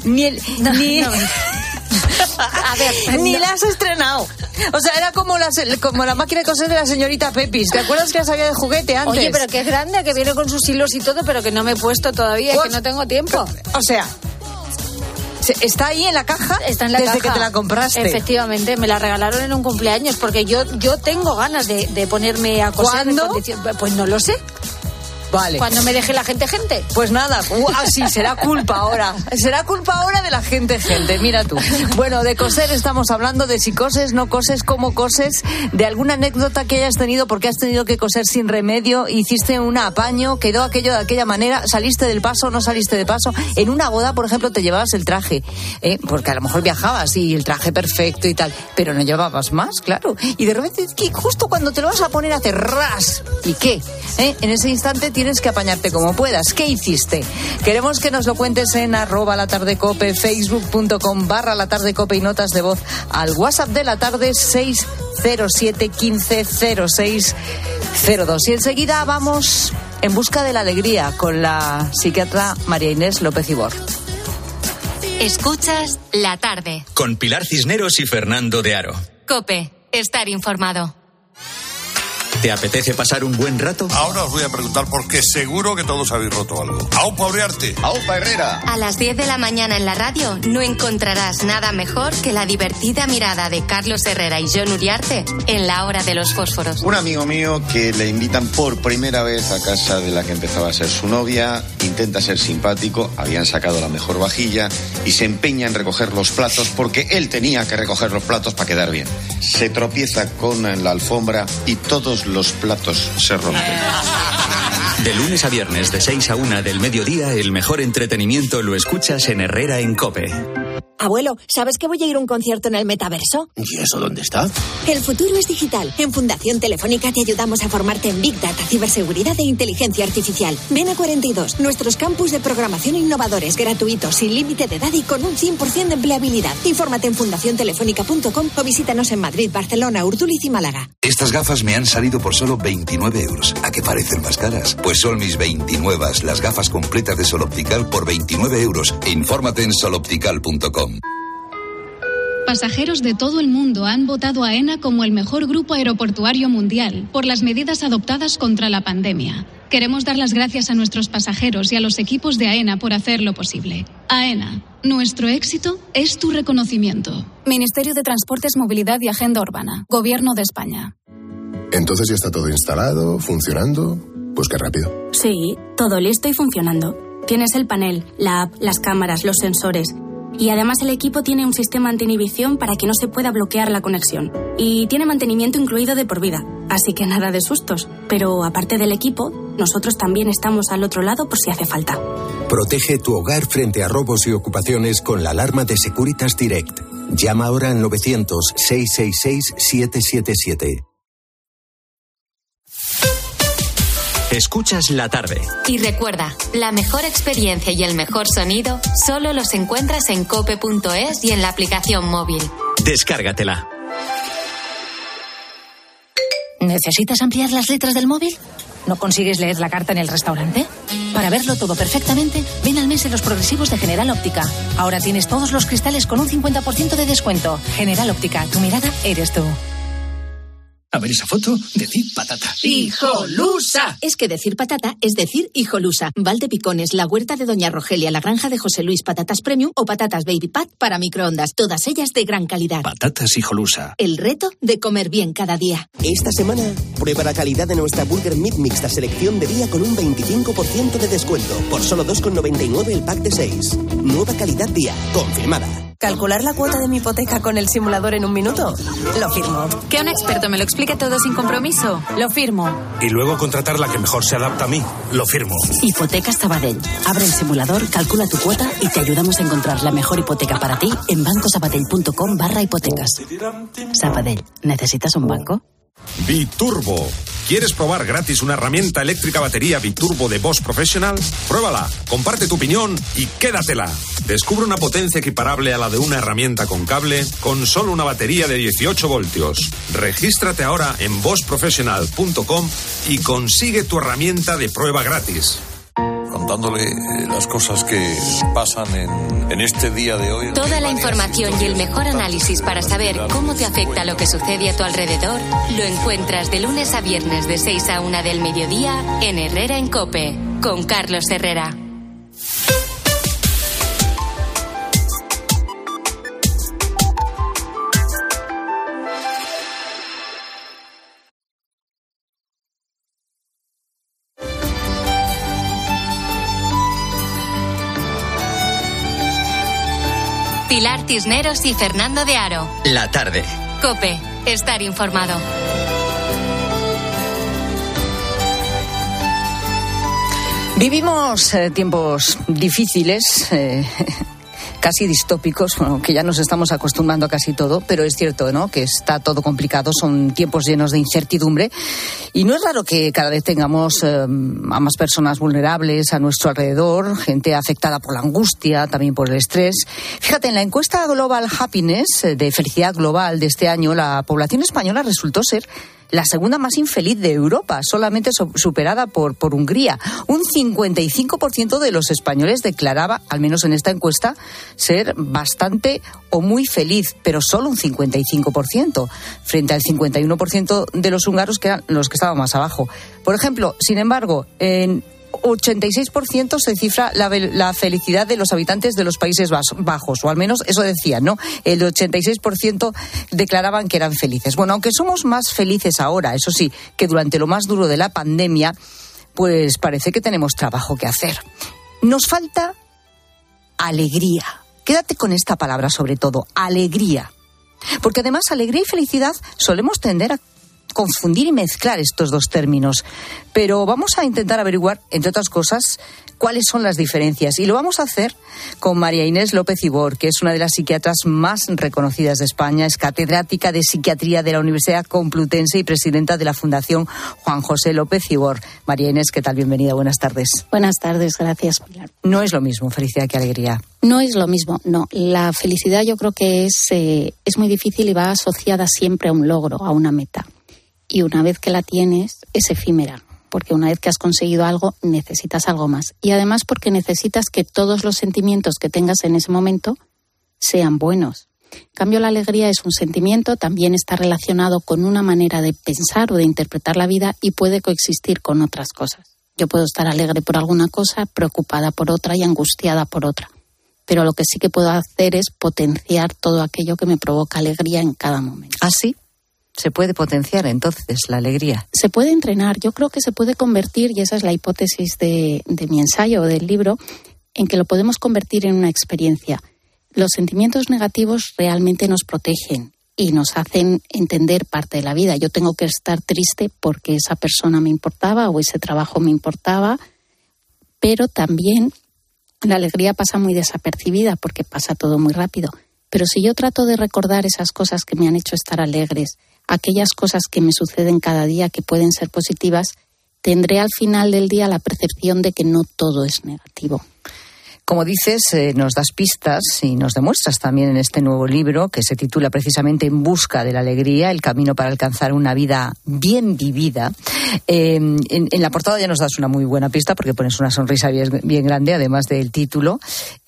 Speaker 6: ver, ni la has estrenado. O sea, era como la máquina de coser de la señorita Pepis. ¿Te acuerdas que la sabía de juguete antes?
Speaker 17: Oye, pero que es grande, que viene con sus hilos y todo, pero que no me he puesto todavía, que no tengo tiempo.
Speaker 6: O sea, ¿está ahí en la caja?
Speaker 17: Está en la
Speaker 6: caja. Desde que te la compraste.
Speaker 17: Efectivamente, me la regalaron en un cumpleaños porque yo tengo ganas de ponerme a coser.
Speaker 6: ¿Cuándo?
Speaker 17: Pues no lo sé.
Speaker 6: Vale.
Speaker 17: Cuando me deje la gente.
Speaker 6: Pues nada, sí, será culpa ahora. Será culpa ahora de la gente. Mira tú. Bueno, de coser estamos hablando, de si coses, no coses, cómo coses, de alguna anécdota que hayas tenido porque has tenido que coser sin remedio, hiciste un apaño, quedó aquello de aquella manera, saliste del paso, no saliste de paso. En una boda, por ejemplo, te llevabas el traje, porque a lo mejor viajabas y el traje perfecto y tal, pero no llevabas más, claro. Y de repente, justo cuando te lo vas a poner, hace ras. ¿Y qué? En ese instante tienes que apañarte como puedas. ¿Qué hiciste? Queremos que nos lo cuentes en @latardecope, facebook.com/latardecope y notas de voz al WhatsApp de la tarde 607 15 06 02. Y enseguida vamos en busca de la alegría con la psiquiatra María Inés López Ibor.
Speaker 4: Escuchas La Tarde
Speaker 2: con Pilar Cisneros y Fernando de Aro.
Speaker 4: COPE, estar informado.
Speaker 2: ¿Te apetece pasar un buen rato?
Speaker 22: Ahora os voy a preguntar porque seguro que todos habéis roto algo. ¡Aupa Uriarte! ¡Aupa Herrera!
Speaker 4: A las 10 de la mañana en la radio no encontrarás nada mejor que la divertida mirada de Carlos Herrera y Jon Uriarte en La Hora de los Fósforos.
Speaker 23: Un amigo mío que le invitan por primera vez a casa de la que empezaba a ser su novia, intenta ser simpático, habían sacado la mejor vajilla y se empeña en recoger los platos porque él tenía que recoger los platos para quedar bien. Se tropieza con la alfombra y todos los platos se rompen.
Speaker 2: De lunes a viernes de 6 a 1 del mediodía, el mejor entretenimiento lo escuchas en Herrera en COPE.
Speaker 24: Abuelo, ¿sabes que voy a ir a un concierto en el metaverso?
Speaker 22: ¿Y eso dónde está?
Speaker 24: El futuro es digital. En Fundación Telefónica te ayudamos a formarte en Big Data, ciberseguridad e inteligencia artificial. Ven a 42, nuestros campus de programación innovadores, gratuitos, sin límite de edad y con un 100% de empleabilidad. Infórmate en fundaciontelefónica.com o visítanos en Madrid, Barcelona, Urduliz y Málaga.
Speaker 25: Estas gafas me han salido por solo 29 euros. ¿A qué parecen más caras? Pues son mis 29, las gafas completas de Sol Optical por 29 euros. Infórmate en soloptical.com.
Speaker 26: Pasajeros de todo el mundo han votado a AENA como el mejor grupo aeroportuario mundial por las medidas adoptadas contra la pandemia. Queremos dar las gracias a nuestros pasajeros y a los equipos de AENA por hacerlo posible. AENA, nuestro éxito es tu reconocimiento.
Speaker 27: Ministerio de Transportes, Movilidad y Agenda Urbana. Gobierno de España.
Speaker 28: Entonces ya está todo instalado, funcionando. Pues qué rápido.
Speaker 27: Sí, todo listo y funcionando. Tienes el panel, la app, las cámaras, los sensores. Y además el equipo tiene un sistema anti-inhibición para que no se pueda bloquear la conexión. Y tiene mantenimiento incluido de por vida. Así que nada de sustos. Pero aparte del equipo, nosotros también estamos al otro lado por si hace falta.
Speaker 29: Protege tu hogar frente a robos y ocupaciones con la alarma de Securitas Direct. Llama ahora al 900-666-777.
Speaker 2: Escuchas La Tarde.
Speaker 4: Y recuerda, la mejor experiencia y el mejor sonido solo los encuentras en cope.es y en la aplicación móvil.
Speaker 2: Descárgatela.
Speaker 17: ¿Necesitas ampliar las letras del móvil? ¿No consigues leer la carta en el restaurante? Para verlo todo perfectamente, ven al mes en los progresivos de General Óptica. Ahora tienes todos los cristales con un 50% de descuento. General Óptica, tu mirada eres tú.
Speaker 30: A ver esa foto, decir patata.
Speaker 24: ¡Hijolusa! Es que decir patata es decir hijolusa. Valdepicones, la huerta de Doña Rogelia, la granja de José Luis, patatas premium o patatas baby pat para microondas. Todas ellas de gran calidad.
Speaker 30: Patatas hijolusa.
Speaker 24: El reto de comer bien cada día.
Speaker 31: Esta semana, prueba la calidad de nuestra Burger Meat Mixta selección de día con un 25% de descuento. Por solo 2,99 el pack de 6. Nueva calidad día. Confirmada.
Speaker 32: ¿Calcular la cuota de mi hipoteca con el simulador en un minuto? Lo firmo.
Speaker 17: Que un experto me lo explique todo sin compromiso. Lo firmo.
Speaker 30: Y luego contratar la que mejor se adapta a mí. Lo firmo.
Speaker 33: Hipotecas Sabadell. Abre el simulador, calcula tu cuota y te ayudamos a encontrar la mejor hipoteca para ti en bancosabadell.com/hipotecas. Sabadell, ¿necesitas un banco?
Speaker 34: Biturbo. ¿Quieres probar gratis una herramienta eléctrica batería Biturbo de Bosch Professional? Pruébala, comparte tu opinión y quédatela. Descubre una potencia equiparable a la de una herramienta con cable con solo una batería de 18 voltios. Regístrate ahora en boschprofessional.com y consigue tu herramienta de prueba gratis.
Speaker 22: Contándole las cosas que pasan en este día de hoy.
Speaker 4: Toda la información y el mejor análisis para saber cómo te afecta lo que sucede a tu alrededor lo encuentras de lunes a viernes de 6 a 1 del mediodía en Herrera en COPE, con Carlos Herrera. Pilar Cisneros y Fernando de Aro.
Speaker 2: La tarde.
Speaker 4: COPE. Estar informado.
Speaker 6: Vivimos tiempos difíciles, casi distópicos, bueno, que ya nos estamos acostumbrando a casi todo, pero es cierto, ¿no?, que está todo complicado, son tiempos llenos de incertidumbre y no es raro que cada vez tengamos a más personas vulnerables a nuestro alrededor, gente afectada por la angustia, también por el estrés. Fíjate, en la encuesta Global Happiness de felicidad global de este año, la población española resultó ser la segunda más infeliz de Europa, solamente superada por Hungría. Un 55% de los españoles declaraba, al menos en esta encuesta, ser bastante o muy feliz, pero solo un 55%, frente al 51% de los húngaros, que eran los que estaban más abajo. Por ejemplo, sin embargo, en 86% se cifra la felicidad de los habitantes de los Países Bajos, o al menos eso decían, ¿no? El 86% declaraban que eran felices. Bueno, aunque somos más felices ahora, eso sí, que durante lo más duro de la pandemia, pues parece que tenemos trabajo que hacer. Nos falta alegría. Quédate con esta palabra sobre todo, alegría. Porque además alegría y felicidad solemos tender a confundir y mezclar estos dos términos. Pero vamos a intentar averiguar, entre otras cosas, cuáles son las diferencias. Y lo vamos a hacer con María Inés López Ibor, que es una de las psiquiatras más reconocidas de España. Es catedrática de psiquiatría de la Universidad Complutense y presidenta de la Fundación Juan José López Ibor. María Inés, ¿qué tal? Bienvenida, buenas tardes.
Speaker 1: Buenas tardes, gracias, Pilar.
Speaker 6: No es lo mismo felicidad que alegría.
Speaker 1: No es lo mismo, no. La felicidad yo creo que es muy difícil y va asociada siempre a un logro, a una meta. Y una vez que la tienes, es efímera, porque una vez que has conseguido algo, necesitas algo más. Y además porque necesitas que todos los sentimientos que tengas en ese momento sean buenos. En cambio, la alegría es un sentimiento, también está relacionado con una manera de pensar o de interpretar la vida y puede coexistir con otras cosas. Yo puedo estar alegre por alguna cosa, preocupada por otra y angustiada por otra. Pero lo que sí que puedo hacer es potenciar todo aquello que me provoca alegría en cada momento.
Speaker 6: ¿Ah, sí? ¿Se puede potenciar entonces la alegría?
Speaker 1: Se puede entrenar. Yo creo que se puede convertir, y esa es la hipótesis de mi ensayo o del libro, en que lo podemos convertir en una experiencia. Los sentimientos negativos realmente nos protegen y nos hacen entender parte de la vida. Yo tengo que estar triste porque esa persona me importaba o ese trabajo me importaba, pero también la alegría pasa muy desapercibida porque pasa todo muy rápido. Pero si yo trato de recordar esas cosas que me han hecho estar alegres, aquellas cosas que me suceden cada día que pueden ser positivas, tendré al final del día la percepción de que no todo es negativo.
Speaker 6: Como dices, nos das pistas y nos demuestras también en este nuevo libro, que se titula precisamente En busca de la alegría, el camino para alcanzar una vida bien vivida. En la portada ya nos das una muy buena pista porque pones una sonrisa bien grande, además del título.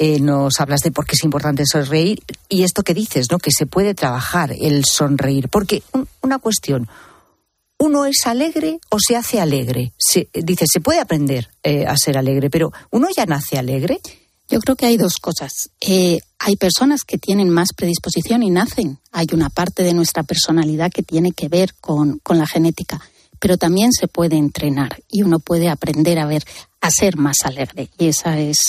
Speaker 6: Nos hablas de por qué es importante sonreír y esto que dices, ¿no?, que se puede trabajar el sonreír. Porque una cuestión, ¿uno es alegre o se hace alegre? Dices, se puede aprender a ser alegre, pero ¿uno ya nace alegre?
Speaker 1: Yo creo que hay dos cosas. Hay personas que tienen más predisposición y nacen. Hay una parte de nuestra personalidad que tiene que ver con la genética. Pero también se puede entrenar y uno puede aprender a ser más alegre. Y esa es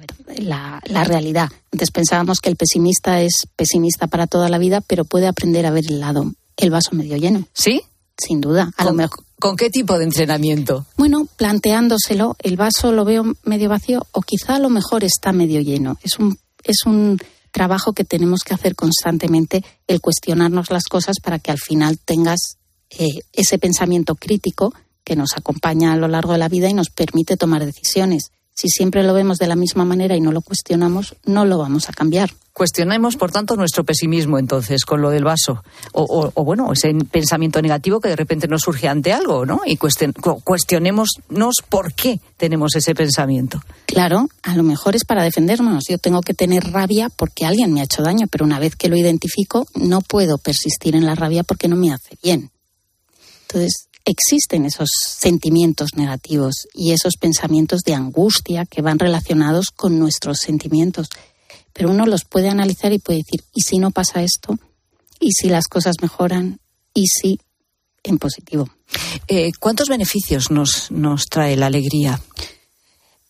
Speaker 1: la realidad. Antes pensábamos que el pesimista es pesimista para toda la vida, pero puede aprender a ver el vaso medio lleno.
Speaker 6: ¿Sí?
Speaker 1: Sin duda. A lo mejor.
Speaker 6: ¿Con qué tipo de entrenamiento?
Speaker 1: Bueno, planteándoselo, el vaso lo veo medio vacío o quizá a lo mejor está medio lleno. Es un trabajo que tenemos que hacer constantemente, el cuestionarnos las cosas para que al final tengas ese pensamiento crítico que nos acompaña a lo largo de la vida y nos permite tomar decisiones. Si siempre lo vemos de la misma manera y no lo cuestionamos, no lo vamos a cambiar.
Speaker 6: Cuestionemos, por tanto, nuestro pesimismo, entonces, con lo del vaso. O bueno, ese pensamiento negativo que de repente nos surge ante algo, ¿no? Y cuestionémonos por qué tenemos ese pensamiento.
Speaker 1: Claro, a lo mejor es para defendernos. Yo tengo que tener rabia porque alguien me ha hecho daño, pero una vez que lo identifico, no puedo persistir en la rabia porque no me hace bien. Entonces, existen esos sentimientos negativos y esos pensamientos de angustia que van relacionados con nuestros sentimientos. Pero uno los puede analizar y puede decir, ¿y si no pasa esto? ¿Y si las cosas mejoran? ¿Y si en positivo?
Speaker 6: ¿Cuántos beneficios nos trae la alegría?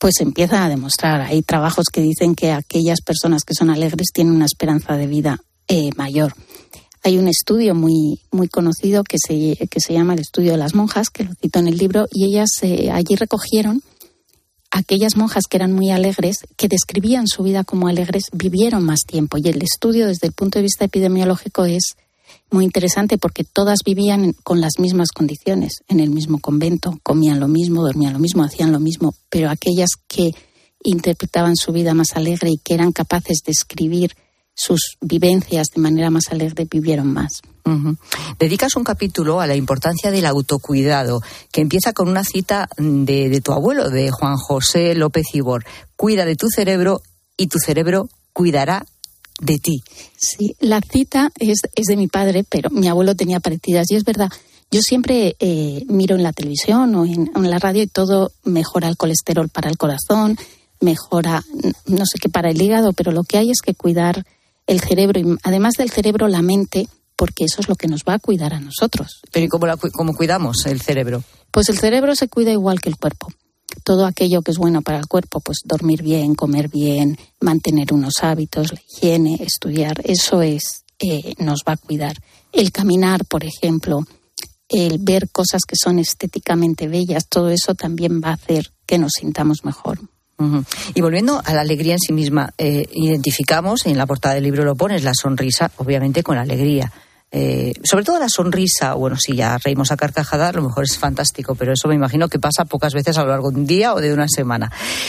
Speaker 1: pues empieza a demostrar. Hay trabajos que dicen que aquellas personas que son alegres tienen una esperanza de vida mayor. Hay un estudio muy, muy conocido que se llama el estudio de las monjas, que lo cito en el libro, y ellas allí recogieron aquellas monjas que eran muy alegres, que describían su vida como alegres, vivieron más tiempo. Y el estudio, desde el punto de vista epidemiológico, es muy interesante porque todas vivían con las mismas condiciones, en el mismo convento, comían lo mismo, dormían lo mismo, hacían lo mismo, pero aquellas que interpretaban su vida más alegre y que eran capaces de escribir sus vivencias de manera más alegre, vivieron más.
Speaker 6: Uh-huh. Dedicas un capítulo a la importancia del autocuidado, que empieza con una cita de tu abuelo, de Juan José López Ibor. Cuida de tu cerebro y tu cerebro cuidará de ti.
Speaker 1: Sí, la cita es de mi padre, pero mi abuelo tenía parecidas, y es verdad. Yo siempre miro en la televisión o en la radio y todo mejora el colesterol para el corazón, mejora no sé qué para el hígado, pero lo que hay es que cuidar el cerebro y además del cerebro la mente, porque eso es lo que nos va a cuidar a nosotros.
Speaker 6: ¿Pero y cómo cuidamos el cerebro?
Speaker 1: Pues el cerebro se cuida igual que el cuerpo. Todo aquello que es bueno para el cuerpo, pues dormir bien, comer bien, mantener unos hábitos, la higiene, estudiar, eso nos va a cuidar. El caminar, por ejemplo, el ver cosas que son estéticamente bellas, todo eso también va a hacer que nos sintamos mejor.
Speaker 6: Uh-huh. Y volviendo a la alegría en sí misma, identificamos, en la portada del libro lo pones, la sonrisa, obviamente con la alegría. Sobre todo la sonrisa, bueno, si ya reímos a carcajadas, a lo mejor es fantástico, pero eso me imagino que pasa pocas veces a lo largo de un día o de una semana.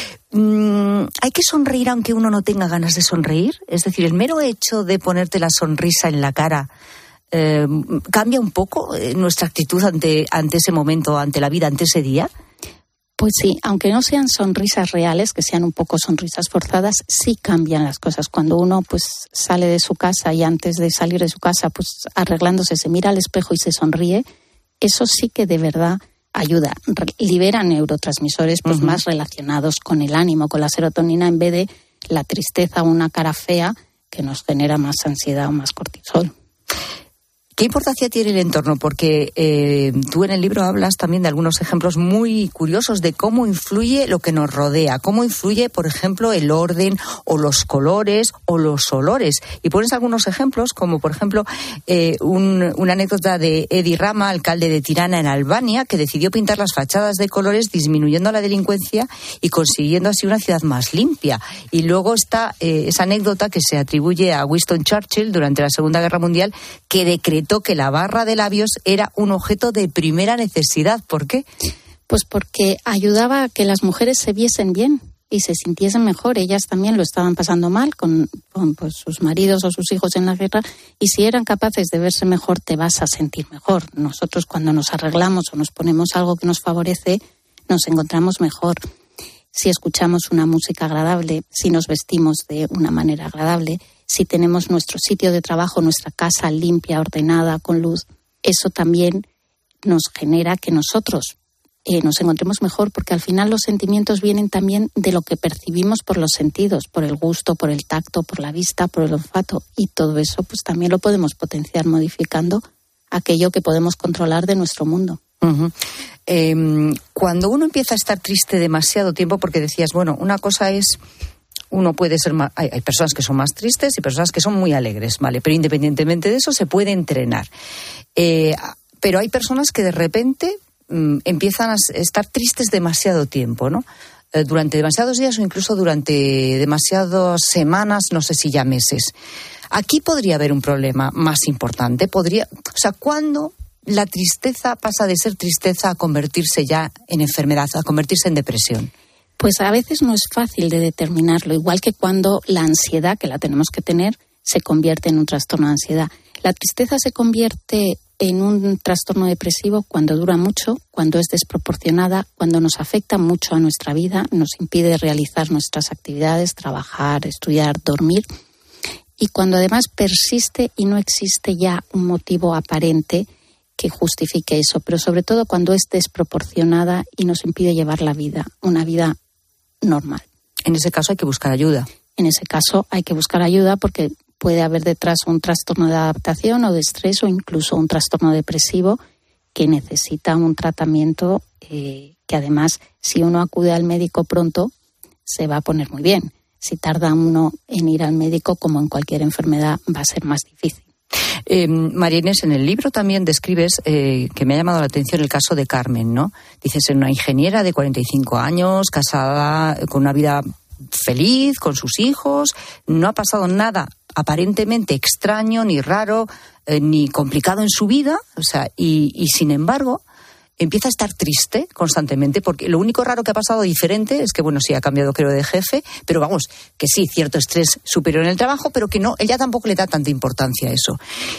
Speaker 6: ¿Hay que sonreír aunque uno no tenga ganas de sonreír? Es decir, el mero hecho de ponerte la sonrisa en la cara cambia un poco nuestra actitud ante ese momento, ante la vida, ante ese día.
Speaker 1: Pues sí, aunque no sean sonrisas reales, que sean un poco sonrisas forzadas, sí cambian las cosas. Cuando uno pues sale de su casa y antes de salir de su casa, pues arreglándose, se mira al espejo y se sonríe, eso sí que de verdad ayuda. Libera neurotransmisores pues más relacionados con el ánimo, con la serotonina, en vez de la tristeza o una cara fea que nos genera más ansiedad o más cortisol.
Speaker 6: ¿Qué importancia tiene el entorno? Porque tú en el libro hablas también de algunos ejemplos muy curiosos de cómo influye lo que nos rodea, cómo influye, por ejemplo, el orden o los colores o los olores. Y pones algunos ejemplos, como por ejemplo una anécdota de Edi Rama, alcalde de Tirana en Albania, que decidió pintar las fachadas de colores disminuyendo la delincuencia y consiguiendo así una ciudad más limpia. Y luego está esa anécdota que se atribuye a Winston Churchill durante la Segunda Guerra Mundial, que decretó que la barra de labios era un objeto de primera necesidad. ¿Por qué?
Speaker 1: Pues porque ayudaba a que las mujeres se viesen bien y se sintiesen mejor. Ellas también lo estaban pasando mal con pues, sus maridos o sus hijos en la guerra, y si eran capaces de verse mejor, te vas a sentir mejor. Nosotros cuando nos arreglamos o nos ponemos algo que nos favorece, nos encontramos mejor. Si escuchamos una música agradable, si nos vestimos de una manera agradable, si tenemos nuestro sitio de trabajo, nuestra casa limpia, ordenada, con luz, eso también nos genera que nosotros nos encontremos mejor, porque al final los sentimientos vienen también de lo que percibimos por los sentidos, por el gusto, por el tacto, por la vista, por el olfato, y todo eso pues también lo podemos potenciar modificando aquello que podemos controlar de nuestro mundo.
Speaker 6: Uh-huh. Cuando uno empieza a estar triste demasiado tiempo, porque decías, bueno, una cosa es, uno puede ser más, hay personas que son más tristes y personas que son muy alegres, ¿vale? Pero independientemente de eso se puede entrenar. Pero hay personas que de repente empiezan a estar tristes demasiado tiempo, ¿no? Durante demasiados días o incluso durante demasiadas semanas, no sé si ya meses. Aquí podría haber un problema más importante. ¿Cuándo la tristeza pasa de ser tristeza a convertirse ya en enfermedad, a convertirse en depresión?
Speaker 1: Pues a veces no es fácil de determinarlo, igual que cuando la ansiedad, que la tenemos que tener, se convierte en un trastorno de ansiedad. La tristeza se convierte en un trastorno depresivo cuando dura mucho, cuando es desproporcionada, cuando nos afecta mucho a nuestra vida, nos impide realizar nuestras actividades, trabajar, estudiar, dormir, y cuando además persiste y no existe ya un motivo aparente que justifique eso, pero sobre todo cuando es desproporcionada y nos impide llevar la vida, una vida normal.
Speaker 6: En ese caso hay que buscar ayuda.
Speaker 1: En ese caso hay que buscar ayuda porque puede haber detrás un trastorno de adaptación o de estrés o incluso un trastorno depresivo que necesita un tratamiento que además, si uno acude al médico pronto, se va a poner muy bien. Si tarda uno en ir al médico, como en cualquier enfermedad, va a ser más difícil.
Speaker 6: María Inés, en el libro también describes, que me ha llamado la atención el caso de Carmen, ¿no? Dices, es una ingeniera de 45 años, casada, con una vida feliz, con sus hijos, no ha pasado nada aparentemente extraño, ni raro, ni complicado en su vida, o sea, y sin embargo empieza a estar triste constantemente, porque lo único raro que ha pasado diferente es que, bueno, sí ha cambiado, creo, de jefe, pero vamos, que sí, cierto estrés superior en el trabajo, pero que no, ella tampoco le da tanta importancia a eso.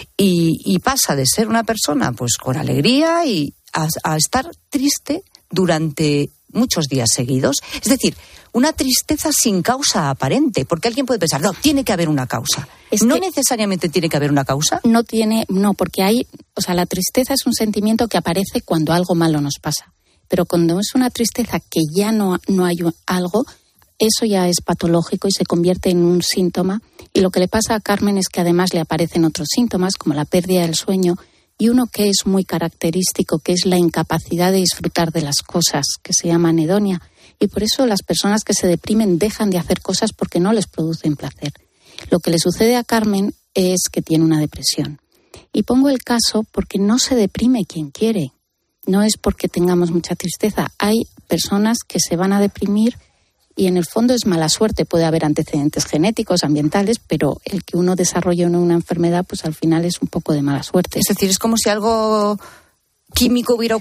Speaker 6: Y pasa de ser una persona, pues, con alegría y a estar triste durante muchos días seguidos. Es decir, una tristeza sin causa aparente, porque alguien puede pensar, no, tiene que haber una causa. ¿No necesariamente tiene que haber una causa?
Speaker 1: No, porque la tristeza es un sentimiento que aparece cuando algo malo nos pasa. Pero cuando es una tristeza que ya no hay algo, eso ya es patológico y se convierte en un síntoma. Y lo que le pasa a Carmen es que además le aparecen otros síntomas, como la pérdida del sueño, y uno que es muy característico, que es la incapacidad de disfrutar de las cosas, que se llama anedonia. Y por eso las personas que se deprimen dejan de hacer cosas porque no les producen placer. Lo que le sucede a Carmen es que tiene una depresión. Y pongo el caso porque no se deprime quien quiere. No es porque tengamos mucha tristeza. Hay personas que se van a deprimir y en el fondo es mala suerte. Puede haber antecedentes genéticos, ambientales, pero el que uno desarrolle una enfermedad, pues al final es un poco de mala suerte.
Speaker 6: Es decir, es como si algo químico hubiera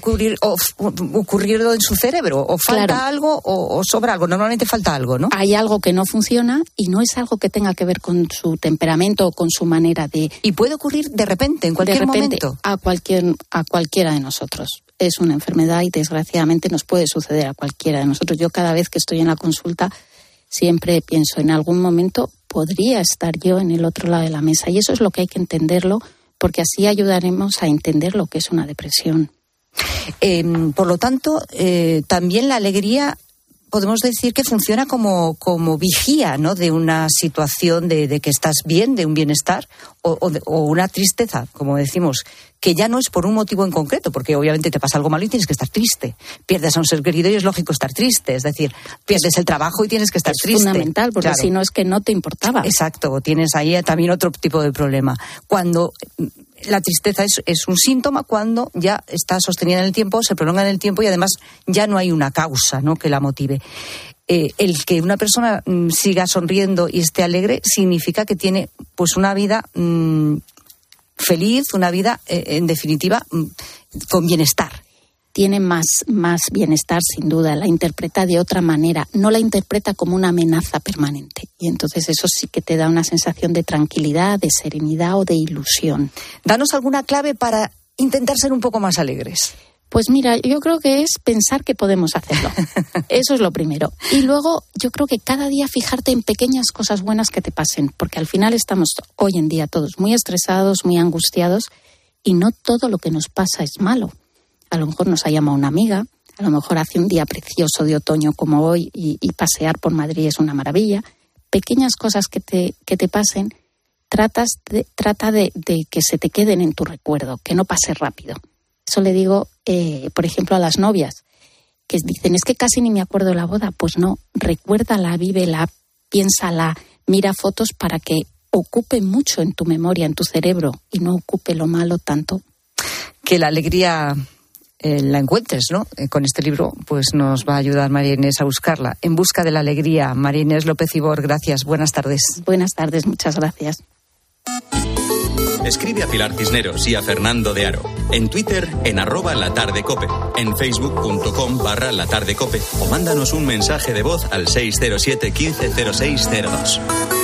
Speaker 6: ocurrido en su cerebro, o falta
Speaker 1: claro.
Speaker 6: algo o sobra algo. Normalmente falta algo, ¿no?
Speaker 1: Hay algo que no funciona y no es algo que tenga que ver con su temperamento o con su manera de...
Speaker 6: Y puede ocurrir de repente, en cualquier momento.
Speaker 1: A cualquiera de nosotros. Es una enfermedad y desgraciadamente nos puede suceder a cualquiera de nosotros. Yo cada vez que estoy en la consulta siempre pienso, en algún momento podría estar yo en el otro lado de la mesa, y eso es lo que hay que entenderlo, porque así ayudaremos a entender lo que es una depresión.
Speaker 6: Por lo tanto, también la alegría podemos decir que funciona como vigía, ¿no?, de una situación de que estás bien, de un bienestar, o una tristeza, como decimos, que ya no es por un motivo en concreto, porque obviamente te pasa algo malo y tienes que estar triste. Pierdes a un ser querido y es lógico estar triste, es decir, pierdes el trabajo y tienes que estar triste.
Speaker 1: Es fundamental, porque claro, si no es que no te importaba.
Speaker 6: Exacto, tienes ahí también otro tipo de problema. Cuando la tristeza es un síntoma, cuando ya está sostenida en el tiempo, se prolonga en el tiempo y además ya no hay una causa, ¿no?, que la motive. El que una persona siga sonriendo y esté alegre significa que tiene pues una vida feliz, una vida en definitiva con bienestar.
Speaker 1: Tiene más bienestar, sin duda, la interpreta de otra manera, no la interpreta como una amenaza permanente. Y entonces eso sí que te da una sensación de tranquilidad, de serenidad o de ilusión.
Speaker 6: Danos alguna clave para intentar ser un poco más alegres.
Speaker 1: Pues mira, yo creo que es pensar que podemos hacerlo. Eso es lo primero. Y luego yo creo que cada día fijarte en pequeñas cosas buenas que te pasen, porque al final estamos hoy en día todos muy estresados, muy angustiados, y no todo lo que nos pasa es malo. A lo mejor nos ha llamado una amiga, a lo mejor hace un día precioso de otoño como hoy y pasear por Madrid es una maravilla. Pequeñas cosas que te pasen, trata de que se te queden en tu recuerdo, que no pase rápido. Eso le digo, por ejemplo, a las novias, que dicen, es que casi ni me acuerdo de la boda. Pues no, recuérdala, vívela, piénsala, mira fotos para que ocupe mucho en tu memoria, en tu cerebro, y no ocupe lo malo tanto.
Speaker 6: Que la alegría la encuentres, ¿no? Con este libro, pues nos va a ayudar María Inés a buscarla. En busca de la alegría. María Inés López Ibor, gracias. Buenas tardes.
Speaker 1: Buenas tardes, muchas gracias.
Speaker 2: Escribe a Pilar Cisneros y a Fernando de Aro. En Twitter, en @latardecope. En facebook.com/latardecope. O mándanos un mensaje de voz al 607 15 0602.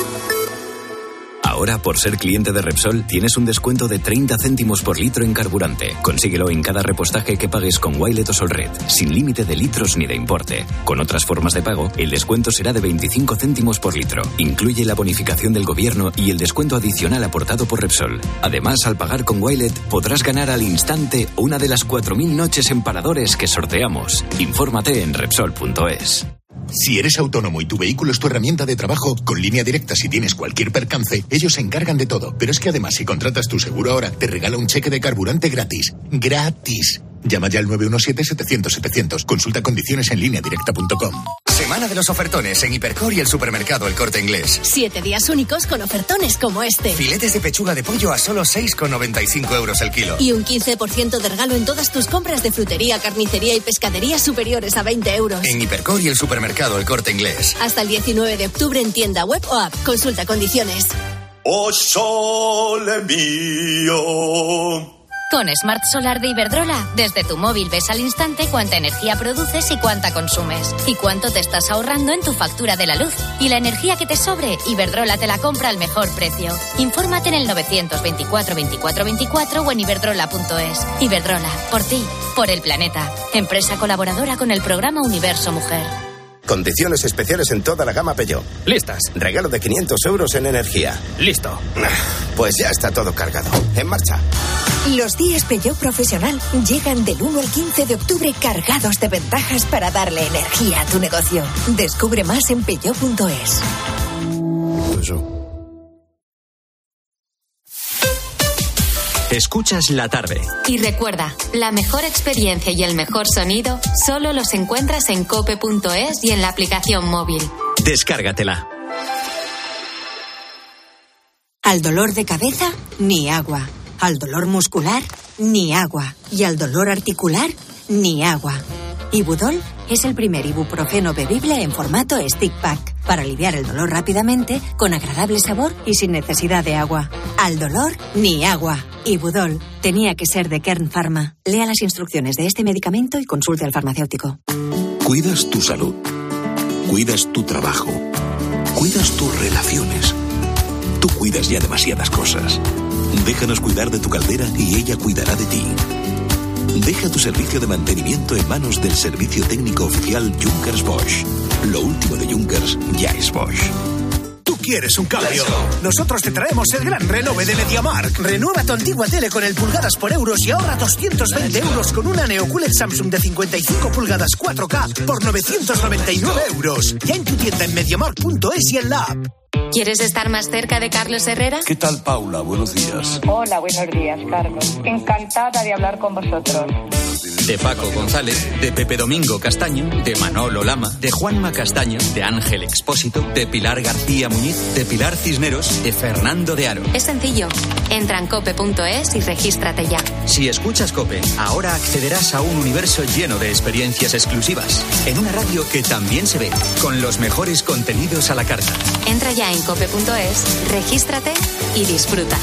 Speaker 2: Ahora, por ser cliente de Repsol, tienes un descuento de 30 céntimos por litro en carburante. Consíguelo en cada repostaje que pagues con Wilet o Solred, sin límite de litros ni de importe. Con otras formas de pago, el descuento será de 25 céntimos por litro. Incluye la bonificación del gobierno y el descuento adicional aportado por Repsol. Además, al pagar con Wilet, podrás ganar al instante una de las 4.000 noches en paradores que sorteamos. Infórmate en Repsol.es.
Speaker 3: Si eres autónomo y tu vehículo es tu herramienta de trabajo, con Línea Directa, si tienes cualquier percance, ellos se encargan de todo. Pero es que además, si contratas tu seguro ahora, te regala un cheque de carburante gratis. ¡Gratis! Llama ya al 917-700-700. Consulta condiciones en lineadirecta.com.
Speaker 5: Semana de los ofertones en Hipercor y el supermercado El Corte Inglés.
Speaker 32: 7 días únicos con ofertones como este.
Speaker 5: Filetes de pechuga de pollo a solo 6,95 euros el kilo.
Speaker 32: Y un 15% de regalo en todas tus compras de frutería, carnicería y pescadería superiores a 20 euros.
Speaker 5: En Hipercor y el supermercado El Corte Inglés.
Speaker 32: Hasta el 19 de octubre en tienda web o app. Consulta condiciones.
Speaker 7: ¡Oh, sole mío!
Speaker 8: Con Smart Solar de Iberdrola, desde tu móvil ves al instante cuánta energía produces y cuánta consumes. Y cuánto te estás ahorrando en tu factura de la luz. Y la energía que te sobre, Iberdrola te la compra al mejor precio. Infórmate en el 924 24 24 o en iberdrola.es. Iberdrola, por ti, por el planeta. Empresa colaboradora con el programa Universo Mujer.
Speaker 9: Condiciones especiales en toda la gama Peugeot.
Speaker 10: Listas.
Speaker 9: Regalo de 500 euros en energía.
Speaker 10: Listo.
Speaker 9: Pues ya está todo cargado. En marcha.
Speaker 24: Los días Peugeot Profesional llegan del 1 al 15 de octubre cargados de ventajas para darle energía a tu negocio. Descubre más en peugeot.es.
Speaker 2: Escuchas La Tarde.
Speaker 4: Y recuerda, la mejor experiencia y el mejor sonido solo los encuentras en cope.es y en la aplicación móvil.
Speaker 2: Descárgatela.
Speaker 24: Al dolor de cabeza, ni agua. Al dolor muscular, ni agua. Y al dolor articular, ni agua. Ibudol es el primer ibuprofeno bebible en formato stick pack para aliviar el dolor rápidamente, con agradable sabor y sin necesidad de agua. Al dolor, ni agua. Ibudol tenía que ser de Kern Pharma. Lea las instrucciones de este medicamento y consulte al farmacéutico.
Speaker 11: Cuidas tu salud. Cuidas tu trabajo. Cuidas tus relaciones. Tú cuidas ya demasiadas cosas. Déjanos cuidar de tu caldera y ella cuidará de ti. Deja tu servicio de mantenimiento en manos del servicio técnico oficial Junkers Bosch. Lo último de Junkers ya es Bosch.
Speaker 12: ¿Tú quieres un cambio? Nosotros te traemos el gran renove de MediaMarkt. Renueva tu antigua tele con el pulgadas por euros y ahorra 220 euros con una NeoQLED Samsung de 55 pulgadas 4K por 999 euros. Ya en tu tienda en MediaMarkt.es y en la app.
Speaker 4: ¿Quieres estar más cerca de Carlos Herrera?
Speaker 22: ¿Qué tal, Paula? Buenos días.
Speaker 13: Hola, buenos días, Carlos. Encantada de hablar con vosotros.
Speaker 14: De Paco González, de Pepe Domingo Castaño, de Manolo Lama, de Juanma Castaño, de Ángel Expósito, de Pilar García Muñiz, de Pilar Cisneros, de Fernando de Aro.
Speaker 4: Es sencillo. Entra en cope.es y regístrate ya.
Speaker 14: Si escuchas COPE, ahora accederás a un universo lleno de experiencias exclusivas. En una radio que también se ve, con los mejores contenidos a la carta.
Speaker 4: Entra ya en cope.es, regístrate y disfruta.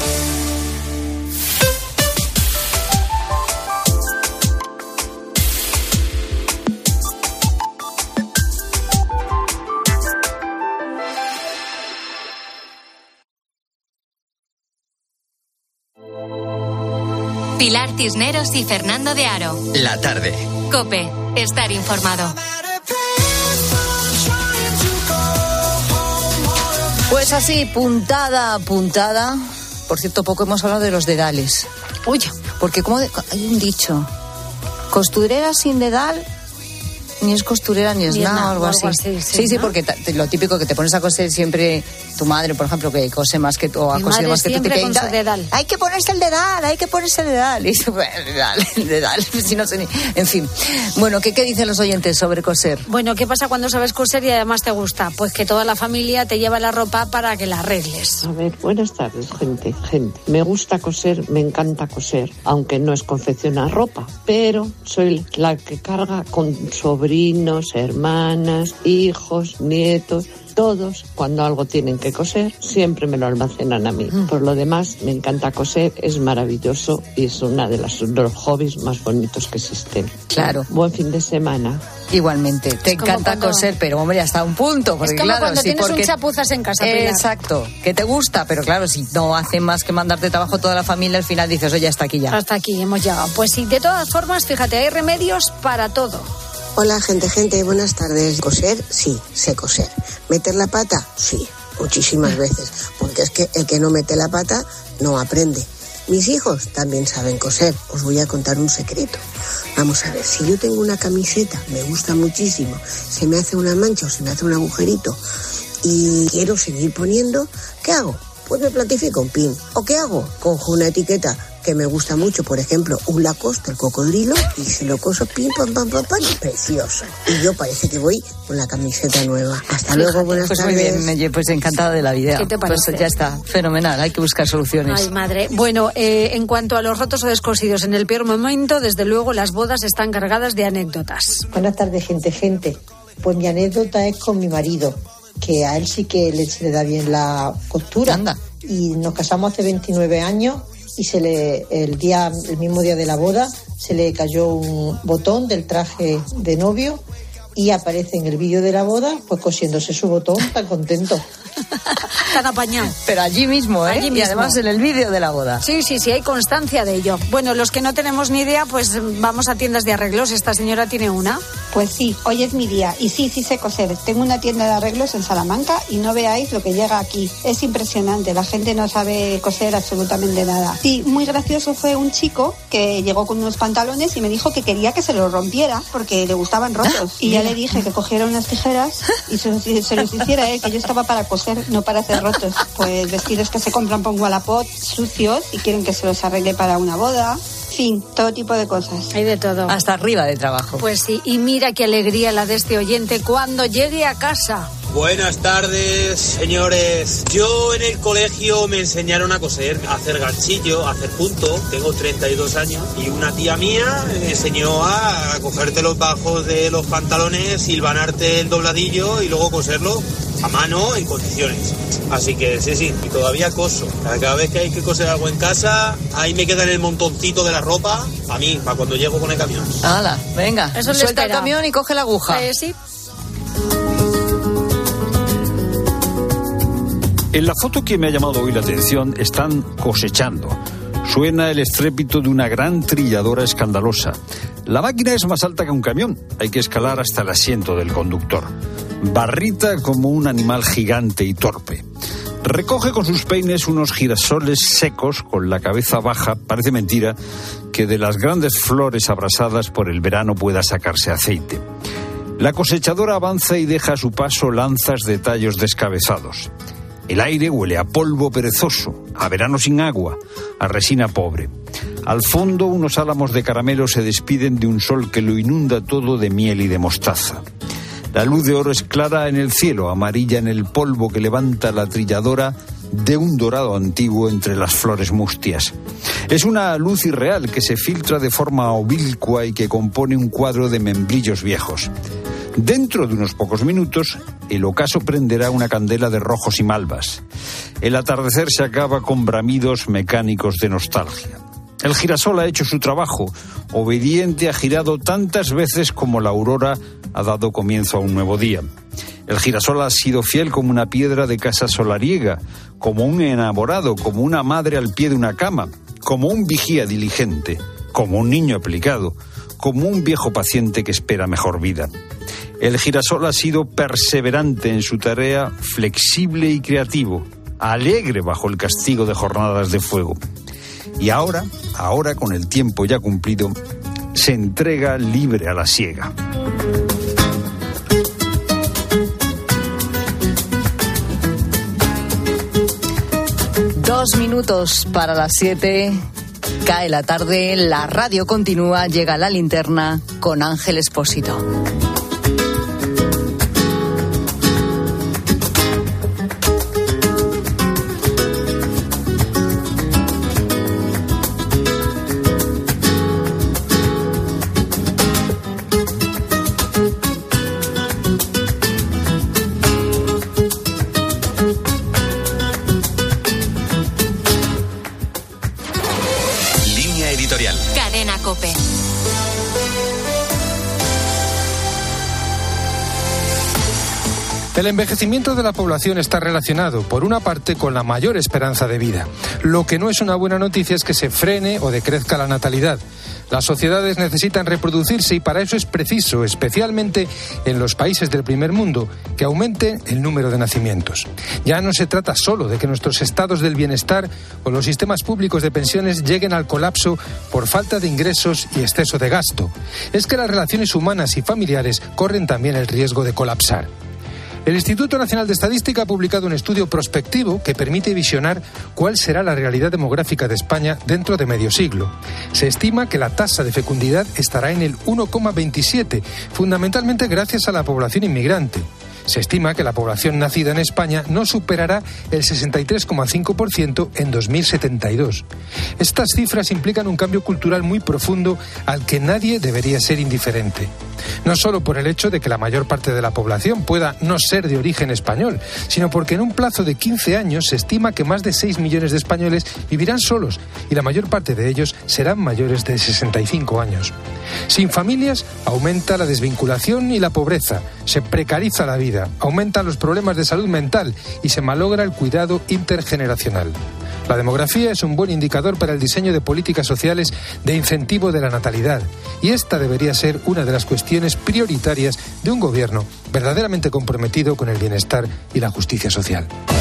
Speaker 4: Pilar Cisneros y Fernando de Aro.
Speaker 14: La tarde.
Speaker 4: COPE. Estar informado.
Speaker 6: Pues así, puntada a puntada. Por cierto, poco hemos hablado de los dedales.
Speaker 1: Uy,
Speaker 6: porque hay un dicho. Costurera sin dedal ni es costurera ni es nada, algo así. Sí, porque lo típico que te pones a coser siempre, tu madre, por ejemplo, que cose más que tú, o a coser más que tú, te pinta, hay que ponerse el dedal. Y dice, bueno, el dedal, si no sé ni... En fin. Bueno, ¿qué dicen los oyentes sobre coser?
Speaker 15: Bueno, ¿qué pasa cuando sabes coser y además te gusta? Pues que toda la familia te lleva la ropa para que la arregles.
Speaker 21: A ver, buenas tardes, gente. Me gusta coser, me encanta coser, aunque no es confeccionar ropa, pero soy la que carga con sobrinos, hermanas, hijos, nietos. Todos, cuando algo tienen que coser, siempre me lo almacenan a mí. Por lo demás, me encanta coser, es maravilloso y es uno de los hobbies más bonitos que existen.
Speaker 6: Claro.
Speaker 21: Buen fin de semana.
Speaker 6: Igualmente, te encanta coser, pero hombre, hasta un punto. Porque,
Speaker 15: es como
Speaker 6: claro,
Speaker 15: cuando tienes un chapuzas en casa, Pilar.
Speaker 6: Exacto, que te gusta, pero claro, si no hace más que mandarte trabajo toda la familia, al final dices, oye, hasta aquí ya.
Speaker 15: Hasta aquí hemos llegado. Pues sí, de todas formas, fíjate, hay remedios para todo.
Speaker 16: Hola, gente, buenas tardes. ¿Coser? Sí, sé coser. ¿Meter la pata? Sí, muchísimas veces. Porque es que el que no mete la pata no aprende. Mis hijos también saben coser. Os voy a contar un secreto. Vamos a ver, si yo tengo una camiseta, me gusta muchísimo, se me hace una mancha o se me hace un agujerito y quiero seguir poniendo, ¿qué hago? pues me planifico un pin. ¿O qué hago? Cojo una etiqueta que me gusta mucho, por ejemplo, un Lacoste, el cocodrilo, y se lo coso, pim, pam, pam, pam, pam, precioso. Y yo parece que voy con la camiseta nueva. Hasta luego, buenas tardes.
Speaker 6: Muy bien, Melle, pues encantada de la vida.
Speaker 15: ¿Qué te parece?
Speaker 6: Pues ya está, fenomenal, hay que buscar soluciones.
Speaker 15: Ay, madre. Bueno, en cuanto a los rotos o descosidos en el peor momento, desde luego las bodas están cargadas de anécdotas.
Speaker 21: Buenas tardes, gente. Pues mi anécdota es con mi marido, que a él sí que se le da bien la costura.
Speaker 6: Anda.
Speaker 21: Y nos casamos hace 29 años y el mismo día de la boda se le cayó un botón del traje de novio y aparece en el vídeo de la boda pues cosiéndose su botón, tan contento.
Speaker 15: Tan apañado.
Speaker 6: Pero allí mismo, ¿eh?
Speaker 15: Allí mismo.
Speaker 6: Y además en el vídeo de la boda.
Speaker 15: Sí, hay constancia de ello. Bueno, los que no tenemos ni idea, pues vamos a tiendas de arreglos. Esta señora tiene una.
Speaker 10: Pues sí, hoy es mi día y sí sé coser. Tengo una tienda de arreglos en Salamanca y no veáis lo que llega aquí. Es impresionante, la gente no sabe coser absolutamente nada. Sí, muy gracioso fue un chico que llegó con unos pantalones y me dijo que quería que se los rompiera porque le gustaban rotos. Y ya le dije que cogiera unas tijeras y se los hiciera él, que yo estaba para coser, no para hacer rotos. Pues vestidos que se compran por Wallapop, sucios, y quieren que se los arregle para una boda. En fin, todo tipo de cosas.
Speaker 15: Hay de todo.
Speaker 6: Hasta arriba de trabajo.
Speaker 15: Pues sí, y mira qué alegría la de este oyente cuando llegue a casa.
Speaker 17: Buenas tardes, señores. Yo en el colegio me enseñaron a coser, a hacer ganchillo, a hacer punto. Tengo 32 años y una tía mía me enseñó a cogerte los bajos de los pantalones, silvanarte el dobladillo y luego coserlo a mano en condiciones. Así que sí, y todavía coso. Cada vez que hay que coser algo en casa, ahí me queda en el montoncito de la ropa, a mí, para cuando llego con el camión.
Speaker 6: ¡Hala! Venga,
Speaker 15: eso
Speaker 6: suelta el camión y coge la aguja.
Speaker 15: Sí.
Speaker 18: En la foto que me ha llamado hoy la atención están cosechando. Suena el estrépito de una gran trilladora escandalosa. La máquina es más alta que un camión. Hay que escalar hasta el asiento del conductor. Barrita como un animal gigante y torpe. Recoge con sus peines unos girasoles secos con la cabeza baja. Parece mentira que de las grandes flores abrasadas por el verano pueda sacarse aceite. La cosechadora avanza y deja a su paso lanzas de tallos descabezados. El aire huele a polvo perezoso, a verano sin agua, a resina pobre. Al fondo, unos álamos de caramelo se despiden de un sol que lo inunda todo de miel y de mostaza. La luz de oro es clara en el cielo, amarilla en el polvo que levanta la trilladora de un dorado antiguo entre las flores mustias. Es una luz irreal que se filtra de forma obliqua y que compone un cuadro de membrillos viejos. Dentro de unos pocos minutos, el ocaso prenderá una candela de rojos y malvas. El atardecer se acaba con bramidos mecánicos de nostalgia. El girasol ha hecho su trabajo. Obediente ha girado tantas veces como la aurora ha dado comienzo a un nuevo día. El girasol ha sido fiel como una piedra de casa solariega, como un enamorado, como una madre al pie de una cama, como un vigía diligente, como un niño aplicado, como un viejo paciente que espera mejor vida. El girasol ha sido perseverante en su tarea, flexible y creativo, alegre bajo el castigo de jornadas de fuego. Y ahora, con el tiempo ya cumplido, se entrega libre a la siega.
Speaker 6: Dos minutos para las 7. Cae la tarde, la radio continúa, llega la linterna con Ángel Expósito.
Speaker 4: Cadena COPE.
Speaker 19: El envejecimiento de la población está relacionado, por una parte, con la mayor esperanza de vida. Lo que no es una buena noticia es que se frene o decrezca la natalidad. Las sociedades necesitan reproducirse y para eso es preciso, especialmente en los países del primer mundo, que aumente el número de nacimientos. Ya no se trata solo de que nuestros estados del bienestar o los sistemas públicos de pensiones lleguen al colapso por falta de ingresos y exceso de gasto. Es que las relaciones humanas y familiares corren también el riesgo de colapsar. El Instituto Nacional de Estadística ha publicado un estudio prospectivo que permite visionar cuál será la realidad demográfica de España dentro de medio siglo. Se estima que la tasa de fecundidad estará en el 1,27, fundamentalmente gracias a la población inmigrante. Se estima que la población nacida en España no superará el 63,5% en 2072. Estas cifras implican un cambio cultural muy profundo al que nadie debería ser indiferente. No solo por el hecho de que la mayor parte de la población pueda no ser de origen español, sino porque en un plazo de 15 años se estima que más de 6 millones de españoles vivirán solos y la mayor parte de ellos serán mayores de 65 años. Sin familias, aumenta la desvinculación y la pobreza, se precariza la vida, aumentan los problemas de salud mental y se malogra el cuidado intergeneracional. La demografía es un buen indicador para el diseño de políticas sociales de incentivo de la natalidad, y esta debería ser una de las cuestiones prioritarias de un gobierno verdaderamente comprometido con el bienestar y la justicia social.